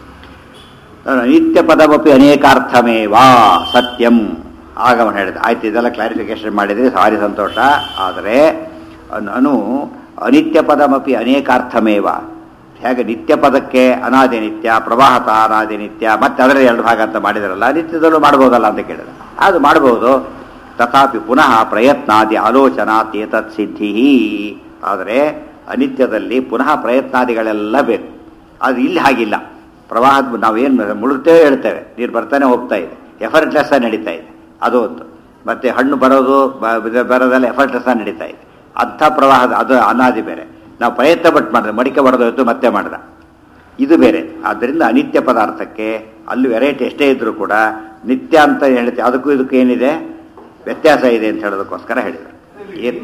ನಿತ್ಯ ಪದಮಪಿ ಅನೇಕಾರ್ಥಮೇವಾ ಸತ್ಯಂ ಆಗಮನ ಹೇಳಿದೆ. ಆಯ್ತು, ಇದೆಲ್ಲ ಕ್ಲಾರಿಫಿಕೇಶನ್ ಮಾಡಿದರೆ ಭಾರಿ ಸಂತೋಷ. ಆದರೆ ನಾನು ಅನಿತ್ಯ ಪದಮಪಿ ಅನೇಕಾರ್ಥಮೇವ, ಹೇಗೆ ನಿತ್ಯ ಪದಕ್ಕೆ ಅನಾದಿ ನಿತ್ಯ, ಪ್ರವಾಹತ ಅನಾದಿ ನಿತ್ಯ, ಮತ್ತೆ ಅದರ ಎರಡು ಭಾಗ ಅಂತ ಮಾಡಿದಾರಲ್ಲ, ನಿತ್ಯದಲ್ಲೂ ಮಾಡ್ಬೋದಲ್ಲ ಅಂತ ಕೇಳಿದೆ. ಅದು ಮಾಡ್ಬೋದು. ತಥಾಪಿ ಪುನಃ ಪ್ರಯತ್ನಾದಿ ಆಲೋಚನಾತ್ ಏತತ್ ಸಿದ್ಧಿ. ಆದರೆ ಅನಿತ್ಯದಲ್ಲಿ ಪುನಃ ಪ್ರಯತ್ನಾದಿಗಳೆಲ್ಲ ಬೇಕು. ಅದು ಇಲ್ಲಿ ಹಾಗಿಲ್ಲ. ಪ್ರವಾಹದ ನಾವೇನು ಮುಳುಗ್ತೇವೆ ಹೇಳ್ತೇವೆ, ನೀರು ಬರ್ತಾನೆ ಹೋಗ್ತಾ ಇದೆ, ಎಫರ್ಟ್ಲೆಸ್ ಆಗಿ ನಡೀತಾ ಇದೆ, ಅದು ಒಂದು. ಮತ್ತೆ ಹಣ್ಣು ಬರೋದು ಬರೋದೆಲ್ಲ ಎಫರ್ಟ್ಲೆಸ್ ಆಗಿ ನಡೀತಾ ಇದೆ. ಅಂಥ ಪ್ರವಾಹದ ಅದು ಅನಾದಿ ಬೇರೆ. ನಾವು ಪ್ರಯತ್ನ ಪಟ್ಟು ಮಾಡಿದ್ರೆ ಮಡಿಕೆ ಬಡದೋಯ್ತು ಮತ್ತೆ ಮಾಡಿದ, ಇದು ಬೇರೆ. ಆದ್ದರಿಂದ ಅನಿತ್ಯ ಪದಾರ್ಥಕ್ಕೆ ಅಲ್ಲಿ ವೆರೈಟಿ ಎಷ್ಟೇ ಇದ್ರೂ ಕೂಡ ನಿತ್ಯ ಅಂತ ಹೇಳ್ತೇವೆ. ಅದಕ್ಕೂ ಇದಕ್ಕೂ ಏನಿದೆ ವ್ಯತ್ಯಾಸ ಇದೆ ಅಂತ ಹೇಳೋದಕ್ಕೋಸ್ಕರ ಹೇಳಿದರು. ಏನು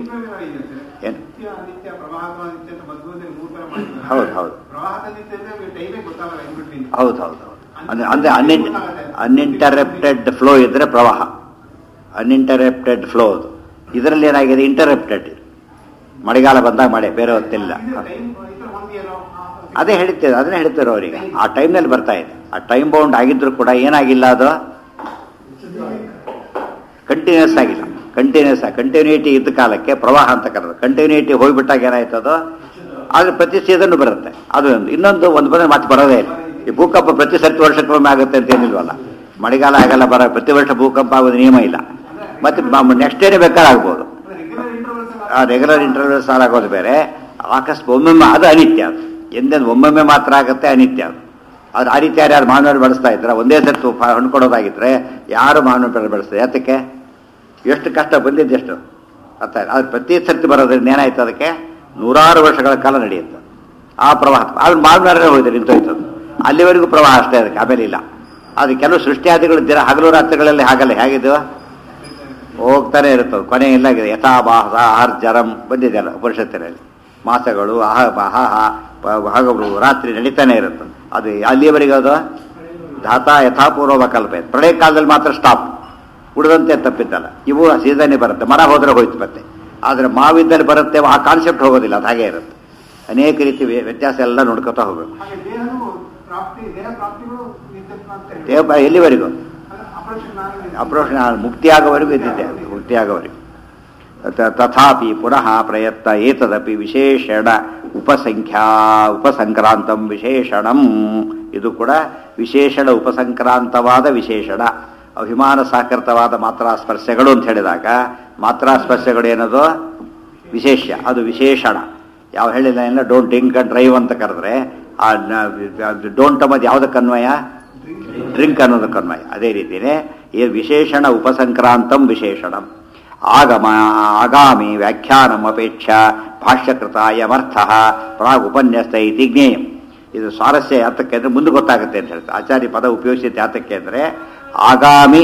ಹೌದು ಹೌದು ಹೌದು ಹೌದು ಹೌದು. ಅಂದರೆ ಅನ್ಇಂಟರಪ್ಟೆಡ್ ಫ್ಲೋ ಇದ್ರೆ ಪ್ರವಾಹ, ಅನ್ಇಂಟರಪ್ಟೆಡ್ ಫ್ಲೋ. ಅದು ಇದರಲ್ಲಿ ಏನಾಗಿದೆ? ಇಂಟರಪ್ಟೆಡ್. ಮಳೆಗಾಲ ಬಂದಾಗ ಮಳೆ, ಬೇರೆ ಹೊತ್ತಿಲ್ಲ. ಅದೇ ಹೇಳ್ತೇವೆ, ಅದನ್ನೇ ಹೇಳ್ತಾರೆ ಅವರಿಗೆ. ಆ ಟೈಮ್ನಲ್ಲಿ ಬರ್ತಾ ಇದೆ. ಆ ಟೈಮ್ ಬೌಂಡ್ ಆಗಿದ್ರು ಕೂಡ ಏನಾಗಿಲ್ಲ, ಅದು ಕಂಟಿನ್ಯೂಸ್ ಆಗಿಲ್ಲ. ಕಂಟಿನ್ಯೂಟಿ ಇದ್ದ ಕಾಲಕ್ಕೆ ಪ್ರವಾಹ ಅಂತ ಕರೆದು, ಕಂಟಿನ್ಯೂಟಿ ಹೋಗ್ಬಿಟ್ಟಾಗ ಏನಾಯ್ತದೋ ಆದರೆ ಪ್ರತಿ ಸೀಸನ್ ಬರುತ್ತೆ. ಅದು ಇನ್ನೊಂದು ಒಂದು ಬಂದರೆ ಮತ್ತೆ ಬರೋದೇ ಇಲ್ಲ. ಈ ಭೂಕಂಪ ಪ್ರತಿ ಸರ್ತಿ ವರ್ಷಕ್ಕೊಮ್ಮೆ ಆಗುತ್ತೆ ಅಂತ ಏನಿಲ್ವಲ್ಲ. ಮಳೆಗಾಲ ಆಗಲ್ಲ, ಪ್ರತಿ ವರ್ಷ ಭೂಕಂಪ ಆಗೋದು ನಿಯಮ ಇಲ್ಲ. ಮತ್ತೆ ನೆಕ್ಸ್ಟ್ ಡೇನೇ ಬೇಕಾದ್ರೆ ಆಗ್ಬೋದು. ರೆಗ್ಯುಲರ್ ಇಂಟರ್ವಲ್ ಸಾಲ ಆಗೋದು ಬೇರೆ, ಆಕಸ್ಮಿಕ ಒಮ್ಮೊಮ್ಮೆ ಅದು ಅನಿತ್ಯ. ಅದು ಎಂದೆಂದು ಒಮ್ಮೊಮ್ಮೆ ಮಾತ್ರ ಆಗುತ್ತೆ, ಅನಿತ್ಯ ಅದು. ಅದು ಆ ರೀತಿ ಯಾರು ಮಾವಿನ ಬೆಳೆಸ್ತಾ ಇದ್ರೆ, ಒಂದೇ ಸರ್ತಿ ಹಣ್ಣು ಕೊಡೋದಾಗಿದ್ರೆ ಯಾರು ಮಾವಿನ ಬೆಳೆ ಬೆಳೆಸ್ತಾರೆ? ಯಾತಕ್ಕೆ? ಎಷ್ಟು ಕಷ್ಟ ಬಂದಿದ್ದೆಷ್ಟು ಅರ್ಥ. ಅದು ಪ್ರತಿ ಸರ್ತಿ ಬರೋದ್ರಿಂದ ಏನಾಯ್ತು, ಅದಕ್ಕೆ ನೂರಾರು ವರ್ಷಗಳ ಕಾಲ ನಡೆಯುತ್ತೆ ಆ ಪ್ರವಾಹ. ಅದು ಮಾವಿನ ಹೋಯ್ತು, ನಿಂತೋಯ್ತದು. ಅಲ್ಲಿವರೆಗೂ ಪ್ರವಾಹ ಅಷ್ಟೇ ಅದಕ್ಕೆ, ಆಮೇಲೆ ಇಲ್ಲ. ಅದು ಕೆಲವು ಸೃಷ್ಟಿಯಾದಿಗಳು ದಿನ ಹಗಲು ರಾತ್ರಿಗಳಲ್ಲಿ ಹಾಗಲ್ಲ, ಹೇಗಿದ್ದು ಹೋಗ್ತಾನೆ ಇರುತ್ತವೆ, ಕೊನೆ ಇಲ್ಲ. ಯಥಾಭಾಸ ಆರ್ಜರಂ ಬಂದಿದೆಯಲ್ಲ ಉಪನಿಷತ್ತಿನಲ್ಲಿ. ಮಾಸಗಳು ಹಗಲು ರಾತ್ರಿ ನಡೀತಾನೆ ಇರುತ್ತೆ. ಅದು ಅಲ್ಲಿಯವರೆಗೆ ಅದು ಧಾತಾ ಯಥಾಪೂರ್ವ ಕಲ್ಪ. ಪ್ರಳಯ ಕಾಲದಲ್ಲಿ ಮಾತ್ರ ಸ್ಟಾಪ್, ಉಳಿದಂತೆ ತಪ್ಪಿದ್ದಲ್ಲ. ಇವು ಸೀಸನ್ನೇ ಬರುತ್ತೆ. ಮರ ಹೋದ್ರೆ ಹೋಯ್ತು ಮತ್ತೆ. ಆದರೆ ಮಾವಿದ್ದಲ್ಲಿ ಬರುತ್ತೆ, ಆ ಕಾನ್ಸೆಪ್ಟ್ ಹೋಗೋದಿಲ್ಲ, ಅದು ಹಾಗೇ ಇರುತ್ತೆ. ಅನೇಕ ರೀತಿ ವ್ಯತ್ಯಾಸ ಎಲ್ಲ ನೋಡ್ಕೊತಾ ಹೋಗಬೇಕು. ದೇಹ ಎಲ್ಲಿವರೆಗೂ? ಅಪ್ರೋಷ ಮುಕ್ತಿಯಾಗೋವರೆಗೂ ಇದ್ದಿದ್ದೆ, ಮುಕ್ತಿಯಾಗೋವರೆಗೂ. ತಥಾಪಿ ಪುನಃ ಪ್ರಯತ್ನ ಏತದಪಿ ವಿಶೇಷಣ ಉಪಸಂಕ್ರಾಂತಂ ವಿಶೇಷಣಂ. ಇದು ಕೂಡ ವಿಶೇಷಣ ಉಪಸಂಕ್ರಾಂತವಾದ ವಿಶೇಷಣ. ಅಭಿಮಾನ ಸಾಕೃತವಾದ ಮಾತ್ರಾ ಸ್ಪರ್ಶಗಳು ಅಂತ ಹೇಳಿದಾಗ, ಮಾತ್ರಾ ಸ್ಪರ್ಶಗಳು ಏನದು ವಿಶೇಷ, ಅದು ವಿಶೇಷಣ. ಯಾವ ಹೇಳಿಲ್ಲ ಇಲ್ಲ, ಡೋಂಟ್ ಡ್ರಿಂಕ್ ಅಂಡ್ ಡ್ರೈವ್ ಅಂತ ಕರೆದ್ರೆ ಆ ಡೋಂಟ್ ಅನ್ನೋದು ಯಾವುದಕ್ಕನ್ವಯ? ಡ್ರಿಂಕ್ ಅನ್ನೋದಕ್ಕನ್ವಯ. ಅದೇ ರೀತಿಯೇ ಈ ವಿಶೇಷಣ ಉಪಸಂಕ್ರಾಂತಂ ವಿಶೇಷಣಂ. ಆಗಾಮಿ ವ್ಯಾಖ್ಯಾನಂ ಅಪೇಕ್ಷ ಭಾಷ್ಯಕೃತಾಯಮರ್ಥ ಪ್ರಾಗ್ ಉಪನ್ಯಸ್ತ ಇತಿ ಜ್ಞೇಯಂ. ಇದು ಸ್ವಾರಸ್ಯ ಯಾತಕ್ಕೆ ಅಂದರೆ ಮುಂದೆ ಗೊತ್ತಾಗುತ್ತೆ ಅಂತ ಹೇಳ್ತಾರೆ. ಆಚಾರ್ಯ ಪದ ಉಪಯೋಗಿಸಿದ ಯಾತಕ್ಕೆ ಅಂದರೆ ಆಗಾಮಿ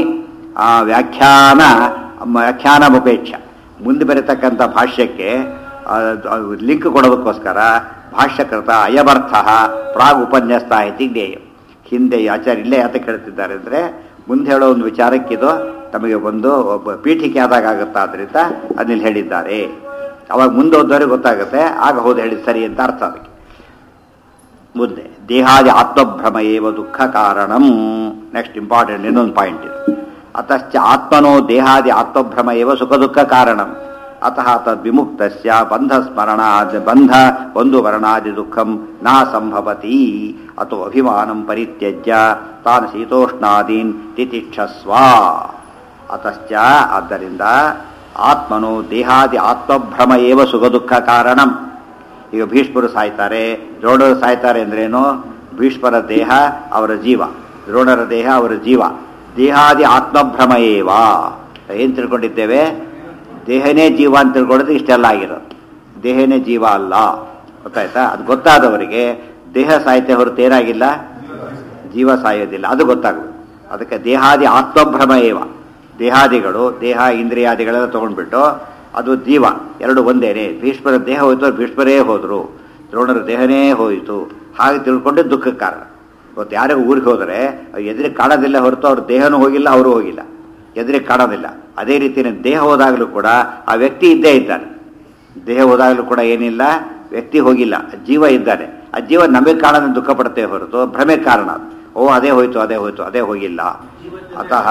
ವ್ಯಾಖ್ಯಾನಮಪೇಕ್ಷ, ಮುಂದೆ ಬರತಕ್ಕಂಥ ಭಾಷ್ಯಕ್ಕೆ ಲಿಂಕ್ ಕೊಡೋದಕ್ಕೋಸ್ಕರ ಭಾಷ್ಯಕೃತ ಅಯಮರ್ಥ ಪ್ರಾಗ್ ಉಪನ್ಯಸ್ತ ಇತಿ ಜ್ಞೇಯ. ಹಿಂದೆ ಆಚಾರ್ಯ ಇಲ್ಲೇ ಯಾತಕ್ಕೆ ಹೇಳ್ತಿದ್ದಾರೆ ಅಂದರೆ ಮುಂದೆ ಹೇಳೋ ಒಂದು ವಿಚಾರಕ್ಕಿದು ತಮಗೆ ಒಂದು ಪೀಠಿಕೆ ಆದಾಗ ಆಗುತ್ತಾ ಆದ್ದರಿಂದ ಅದನ್ನ ಹೇಳಿದ್ದಾರೆ. ಅವಾಗ ಮುಂದೆ ಹೋದವರಿಗೆ ಗೊತ್ತಾಗುತ್ತೆ, ಆಗ ಹೌದು ಹೇಳಿದ ಸರಿ ಅಂತ ಅರ್ಥ ಅದಕ್ಕೆ. ಮುಂದೆ ದೇಹಾದಿ ಆತ್ಮಭ್ರಮ ಏವ ದುಃಖ ಕಾರಣಂ. ನೆಕ್ಸ್ಟ್ ಇಂಪಾರ್ಟೆಂಟ್ ಇನ್ನೊಂದು ಪಾಯಿಂಟ್ ಇದು. ಅತಶ್ಚ ಆತ್ಮನೋ ದೇಹಾದಿ ಆತ್ಮಭ್ರಮ ಏವ ಸುಖ ದುಃಖ ಕಾರಣಂ. ಅತಃ ತದ್ವಿಮುಕ್ತಸ್ಯ ಬಂಧ ಒಂದು ವರ್ಣಾದಿ ದುಃಖಂ ನ ಸಂಭವತಿ. ಅಥೋ ಅಭಿಮಾನಂ ಪರಿತ್ಯಜ್ಯ ತಾನ್ ಶೀತೋಷ್ಣಾದೀನ್ ತಿತಿಕ್ಷಸ್ವ. ಅತಶ್ಚ ಆದ್ದರಿಂದ ಆತ್ಮನೋ ದೇಹಾದಿ ಆತ್ಮಭ್ರಮ ಏವ ಸುಖ ದುಃಖ ಕಾರಣಂ. ಈಗ ಭೀಷ್ಮರು ಸಾಯ್ತಾರೆ, ದ್ರೋಣರು ಸಾಯ್ತಾರೆ ಅಂದ್ರೇನು? ಭೀಷ್ಮರ ದೇಹ ಅವರ ಜೀವ, ದ್ರೋಣರ ದೇಹ ಅವರ ಜೀವ. ದೇಹಾದಿ ಆತ್ಮಭ್ರಮ ಏವ. ಏನು ತಿಳ್ಕೊಂಡಿದ್ದೇವೆ? ದೇಹನೇ ಜೀವ ಅಂತ ತಿಳ್ಕೊಳ್ಳೋದು ಇಷ್ಟೆಲ್ಲ ಆಗಿರೋದು. ದೇಹನೇ ಜೀವ ಅಲ್ಲ, ಗೊತ್ತಾಯ್ತಾ? ಅದು ಗೊತ್ತಾದವರಿಗೆ ದೇಹ ಸಾಹಿತ್ಯ ಹೊರತು ಏನಾಗಿಲ್ಲ, ಜೀವ ಸಾಯೋದಿಲ್ಲ, ಅದು ಗೊತ್ತಾಗಬೇಕು. ಅದಕ್ಕೆ ದೇಹಾದಿ ಆತ್ಮಭ್ರಮ ಏವ. ದೇಹಾದಿಗಳು, ದೇಹ ಇಂದ್ರಿಯಾದಿಗಳೆಲ್ಲ ತಗೊಂಡ್ಬಿಟ್ಟು ಅದು ಜೀವ ಎರಡು ಒಂದೇನೆ. ಭೀಷ್ಮರ ದೇಹ ಹೋಯ್ತು, ಭೀಷ್ಮರೇ ಹೋದರು, ದ್ರೋಣರ ದೇಹನೇ ಹೋಯಿತು, ಹಾಗೆ ತಿಳ್ಕೊಂಡೆ ದುಃಖಕ್ಕೆ ಕಾರಣ. ಇವತ್ತು ಯಾರಿಗೂ ಊರಿಗೆ ಹೋದರೆ ಎದುರಿಗೆ ಕಾಣೋದಿಲ್ಲ ಹೊರತು ಅವ್ರ ದೇಹನೂ ಹೋಗಿಲ್ಲ, ಅವರು ಹೋಗಿಲ್ಲ, ಎದುರಿಗೆ ಕಾಣೋದಿಲ್ಲ. ಅದೇ ರೀತಿಯೇ ದೇಹ ಹೋದಾಗಲೂ ಕೂಡ ಆ ವ್ಯಕ್ತಿ ಇದ್ದೇ ಇದ್ದಾನೆ. ದೇಹ ಹೋದಾಗಲೂ ಕೂಡ ಏನಿಲ್ಲ, ವ್ಯಕ್ತಿ ಹೋಗಿಲ್ಲ, ಜೀವ ಇದ್ದಾನೆ. ಆ ಜೀವ ನಮಗೆ ಕಾಣೋದನ್ನ ದುಃಖ ಪಡ್ತೇವೆ ಹೊರತು ಭ್ರಮೆ ಕಾರಣ. ಓ ಅದೇ ಹೋಯ್ತು, ಅದೇ ಹೋಯ್ತು, ಅದೇ ಹೋಗಿಲ್ಲ. ಅತಃ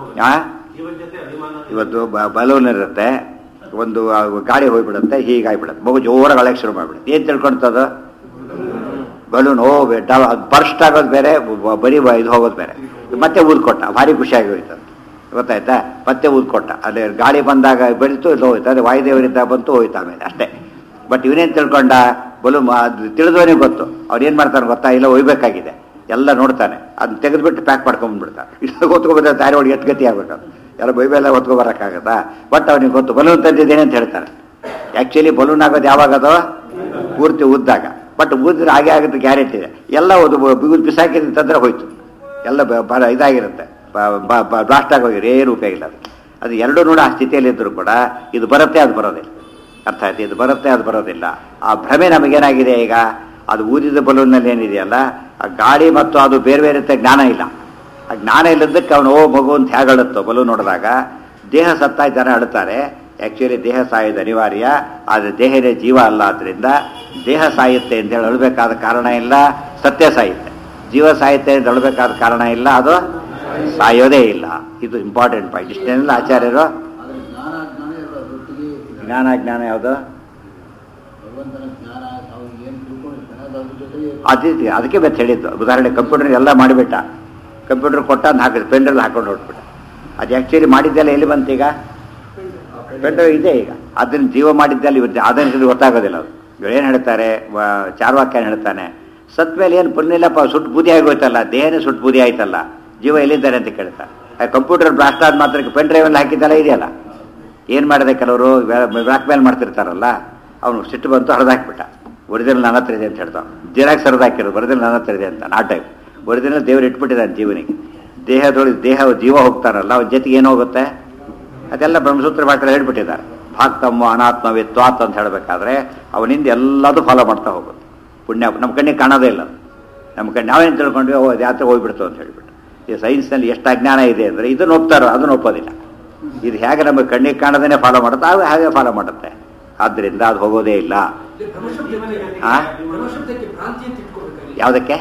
ಇವತ್ತು ಬಲೂನ್ ಇರುತ್ತೆ, ಒಂದು ಗಾಡಿ ಹೋಗ್ಬಿಡುತ್ತೆ, ಹೀಗಾಗಿಬಿಡುತ್ತೆ, ಮಗು ಜೋರಾಗಿ ಅಳಕ್ಕೆ ಶುರು ಮಾಡಿಬಿಡುತ್ತೆ. ಏನು ತಿಳ್ಕೊಳ್ತದ? ಬಲೂನ್ ಬರ್ಸ್ಟ್ ಆಗೋದು ಬೇರೆ, ಬರೀ ಇದು ಹೋಗೋದು ಬೇರೆ. ಮತ್ತೆ ಊದ್ಕೊಟ್ಟ, ಭಾರಿ ಖುಷಿಯಾಗಿ ಹೋಯ್ತು, ಗೊತ್ತಾಯ್ತಾ? ಮತ್ತೆ ಊದ್ಕೊಟ್ಟ, ಅಲ್ಲಿ ಗಾಳಿ ಬಂದಾಗ ಬೆಳೀತು, ಇದು ಹೋಯ್ತು, ಅದೇ ವಾಯುದೇವರಿಂದ ಬಂತು, ಹೋಯ್ತು, ಆಮೇಲೆ ಅಷ್ಟೇ. ಬಟ್ ಇವನೇನು ತಿಳ್ಕೊಂಡ? ಬಲೂನ್ ತಿಳಿದವನಿಗೆ ಗೊತ್ತು, ಅವ್ರೇನು ಮಾಡ್ತಾನೆ ಗೊತ್ತಾ? ಇಲ್ಲ ಒಯ್ಬೇಕಾಗಿದೆ, ಎಲ್ಲ ನೋಡ್ತಾನೆ, ಅದನ್ನ ತೆಗೆದುಬಿಟ್ಟು ಪ್ಯಾಕ್ ಮಾಡ್ಕೊಂಡ್ಬಿಡ್ತಾನೆ. ಇಷ್ಟು ಹೊತ್ಕೊಬಂದ್ರೆ ದಾರಿ ಒಳಗೆ ಎಷ್ಟು ಗತಿ ಆಗ್ಬೇಕು, ಎಲ್ಲ ಬೈಬೆಲ್ಲ ಹೊತ್ಕೊಬರಕ್ಕಾಗತ್ತಾ? ಬಟ್ ಅವನಿಗೆ ಗೊತ್ತು ಬಲೂನ್ ತಂದಿದ್ದೇನೆ ಅಂತ ಹೇಳ್ತಾನೆ. ಆ್ಯಕ್ಚುಲಿ ಬಲೂನ್ ಆಗೋದು ಯಾವಾಗದೋ? ಪೂರ್ತಿ ಉದ್ದಾಗ. ಬಟ್ ಊದಿದ್ರೆ ಹಾಗೆ ಆಗುತ್ತೆ, ಗ್ಯಾರಂಟಿ ಇದೆ. ಎಲ್ಲ ಬಿಸಾಕಿದ ತಂದ್ರೆ ಹೋಯ್ತು, ಎಲ್ಲ ಇದಾಗಿರುತ್ತೆ, ಬ್ಲಾಸ್ಟ್ ಆಗೋಗಿರೋ, ಏನು ಉಪಯೋಗ ಇಲ್ಲ. ಅದು ಎರಡೂ ನೋಡಿ ಆ ಸ್ಥಿತಿಯಲ್ಲಿದ್ದರೂ ಕೂಡ ಇದು ಬರುತ್ತೆ, ಅದು ಬರೋದಿಲ್ಲ. ಅರ್ಥ ಆಯ್ತು? ಇದು ಬರುತ್ತೆ, ಅದು ಬರೋದಿಲ್ಲ. ಆ ಭ್ರಮೆ ನಮಗೇನಾಗಿದೆ ಈಗ? ಅದು ಊದಿದ ಬಲೂನ್ನಲ್ಲಿ ಏನಿದೆಯಲ್ಲ, ಆ ಗಾಳಿ ಮತ್ತು ಅದು ಬೇರೆ ಬೇರೆ ಜ್ಞಾನ ಇಲ್ಲ. ಆ ಜ್ಞಾನ ಇಲ್ಲದಕ್ಕೆ ಅವನು ಓ ಮಗು ಅಂತ ಹೇಗೆ ಅಳುತ್ತೋ ಬಲೂನ್ ನೋಡಿದಾಗ. ದೇಹ ಸತ್ತಾಗ ಜನ ಅಳುತ್ತಾರೆ, ಆ್ಯಕ್ಚುಲಿ ದೇಹ ಸಾಯೋದು ಅನಿವಾರ್ಯ, ಆದರೆ ದೇಹನೇ ಜೀವ ಅಲ್ಲ. ಆದ್ದರಿಂದ ದೇಹ ಸಾಯುತ್ತೆ ಅಂತೇಳಿ ಅಳಬೇಕಾದ ಕಾರಣ ಇಲ್ಲ, ಸತ್ಯ ಸಾಯುತ್ತೆ. ಜೀವ ಸಾಯುತ್ತೆ ಅಂತ ಅಳಬೇಕಾದ ಕಾರಣ ಇಲ್ಲ, ಅದು ಸಾಯೋದೇ ಇಲ್ಲ. ಇದು ಇಂಪಾರ್ಟೆಂಟ್ ಪಾಯಿಂಟ್. ಇಷ್ಟೇನೆಲ್ಲ ಆಚಾರ್ಯರು ಜ್ಞಾನ ಯಾವುದು ಅದಕ್ಕೆ ಮತ್ತೆ ಹೇಳಿದ್ದು. ಉದಾಹರಣೆ ಕಂಪ್ಯೂಟರ್ ಎಲ್ಲ ಮಾಡಿಬಿಟ್ಟ, ಕಂಪ್ಯೂಟರ್ ಕೊಟ್ಟ ಹಾಕಿದ್ರು, ಪೆಂಡ್ರಲ್ಲಿ ಹಾಕೊಂಡು ಹೊರಟ್ಬಿಟ್ಟ. ಅದು ಆ್ಯಕ್ಚುಲಿ ಮಾಡಿದ್ದೆಲ್ಲ ಎಲ್ಲಿ ಬಂತೀಗ? ಪೆಂಡ್ರೈವ್ ಇದೆ ಈಗ. ಅದನ್ನು ಜೀವ ಮಾಡಿದ್ದೆಲ್ಲ ಇವತ್ತು ಅದನ್ನು ಗೊತ್ತಾಗೋದಿಲ್ಲ. ಅದು ಏನು ಹೇಳ್ತಾರೆ, ಚಾರ್ವಾಕ್ಯ ಹೇಳ್ತಾನೆ, ಸತ್ ಮೇಲೆ ಏನು ಪುಣ್ಯಲ್ಲಪ್ಪ, ಸುಟ್ಟು ಬೂದಿ ಆಗೋಯ್ತಲ್ಲ, ದೇಹನೇ ಸುಟ್ಟು ಬೂದಿ ಆಯ್ತಲ್ಲ, ಜೀವ ಎಲ್ಲಿದ್ದಾರೆ ಅಂತ ಕೇಳ್ತಾರೆ. ಕಂಪ್ಯೂಟರ್ ಬ್ಲಾಸ್ಟ್ ಆದ ಮಾತ್ರಕ್ಕೆ ಪೆನ್ ಡ್ರೈವಲ್ಲಿ ಹಾಕಿದ್ದೆಲ್ಲ ಇದೆಯಲ್ಲ. ಏನು ಮಾಡಿದೆ, ಕೆಲವರು ಬ್ಲಾಕ್ ಮೇಲ್ ಮಾಡ್ತಿರ್ತಾರಲ್ಲ, ಅವನು ಸಿಟ್ಟು ಬಂತು, ಹರಿದಾಕ್ಬಿಟ್ಟ. ಒರಿಜಿನಲ್ ನನ್ನ ಹತ್ರ ಇದೆ ಅಂತ ಹೇಳ್ತಾವ, ಜಿರಾಕ್ಸ್ ಹರಿದಾಕಿರೋದು, ಒರಿಜಿನಲ್ ನನ್ನ ಹತ್ರ ಇದೆ ಅಂತ. ಆ ಟೈಪ್ ಒರಿಜಿನಲ್ ದೇವರು ಇಟ್ಬಿಟ್ಟಿದ್ದಾನೆ ಜೀವನಿಗೆ. ಜೀವ ಹೋಗ್ತಾರಲ್ಲ, ಅವನ ಜೊತೆಗೆ ಏನು ಹೋಗುತ್ತೆ? ಅದೆಲ್ಲ ಬ್ರಹ್ಮಸೂತ್ರ ಭಾಷೆ ಹೇಳ್ಬಿಟ್ಟಿದ್ದಾರೆ. ಭಾಕ್ತಮ್ಮ ಅನಾತ್ಮವಿತ್ವಾತ್ ಅಂತ ಹೇಳಬೇಕಾದ್ರೆ ಅವನಿಂದ ಎಲ್ಲದೂ ಫಾಲೋ ಮಾಡ್ತಾ ಹೋಗುತ್ತೆ. ಪುಣ್ಯ ನಮ್ಮ ಕಣ್ಣಿಗೆ ಕಾಣೋದೇ ಇಲ್ಲ. ನಮ್ಮ ಕಣ್ಣು ನಾವೇನು ತಿಳ್ಕೊಂಡ್ವಿ, ಓ ಯಾತ್ರೆ ಹೋಗ್ಬಿಡ್ತು ಅಂತ ಹೇಳ್ಬಿಟ್ಟು. ಈ ಸೈನ್ಸ್ನಲ್ಲಿ ಎಷ್ಟು ಅಜ್ಞಾನ ಇದೆ ಅಂದರೆ ಇದನ್ನು ಒಪ್ತಾರೋ ಅದನ್ನು ಒಪ್ಪೋದಿಲ್ಲ. ಇದು ಹೇಗೆ ನಮ್ಮ ಕಣ್ಣಿಗೆ ಕಾಣೋದೇ ಫಾಲೋ ಮಾಡುತ್ತೆ, ಅದು ಹಾಗೆ ಫಾಲೋ ಮಾಡುತ್ತೆ. ಆದ್ದರಿಂದ ಅದು ಹೋಗೋದೇ ಇಲ್ಲ. ಯಾವುದಕ್ಕೆ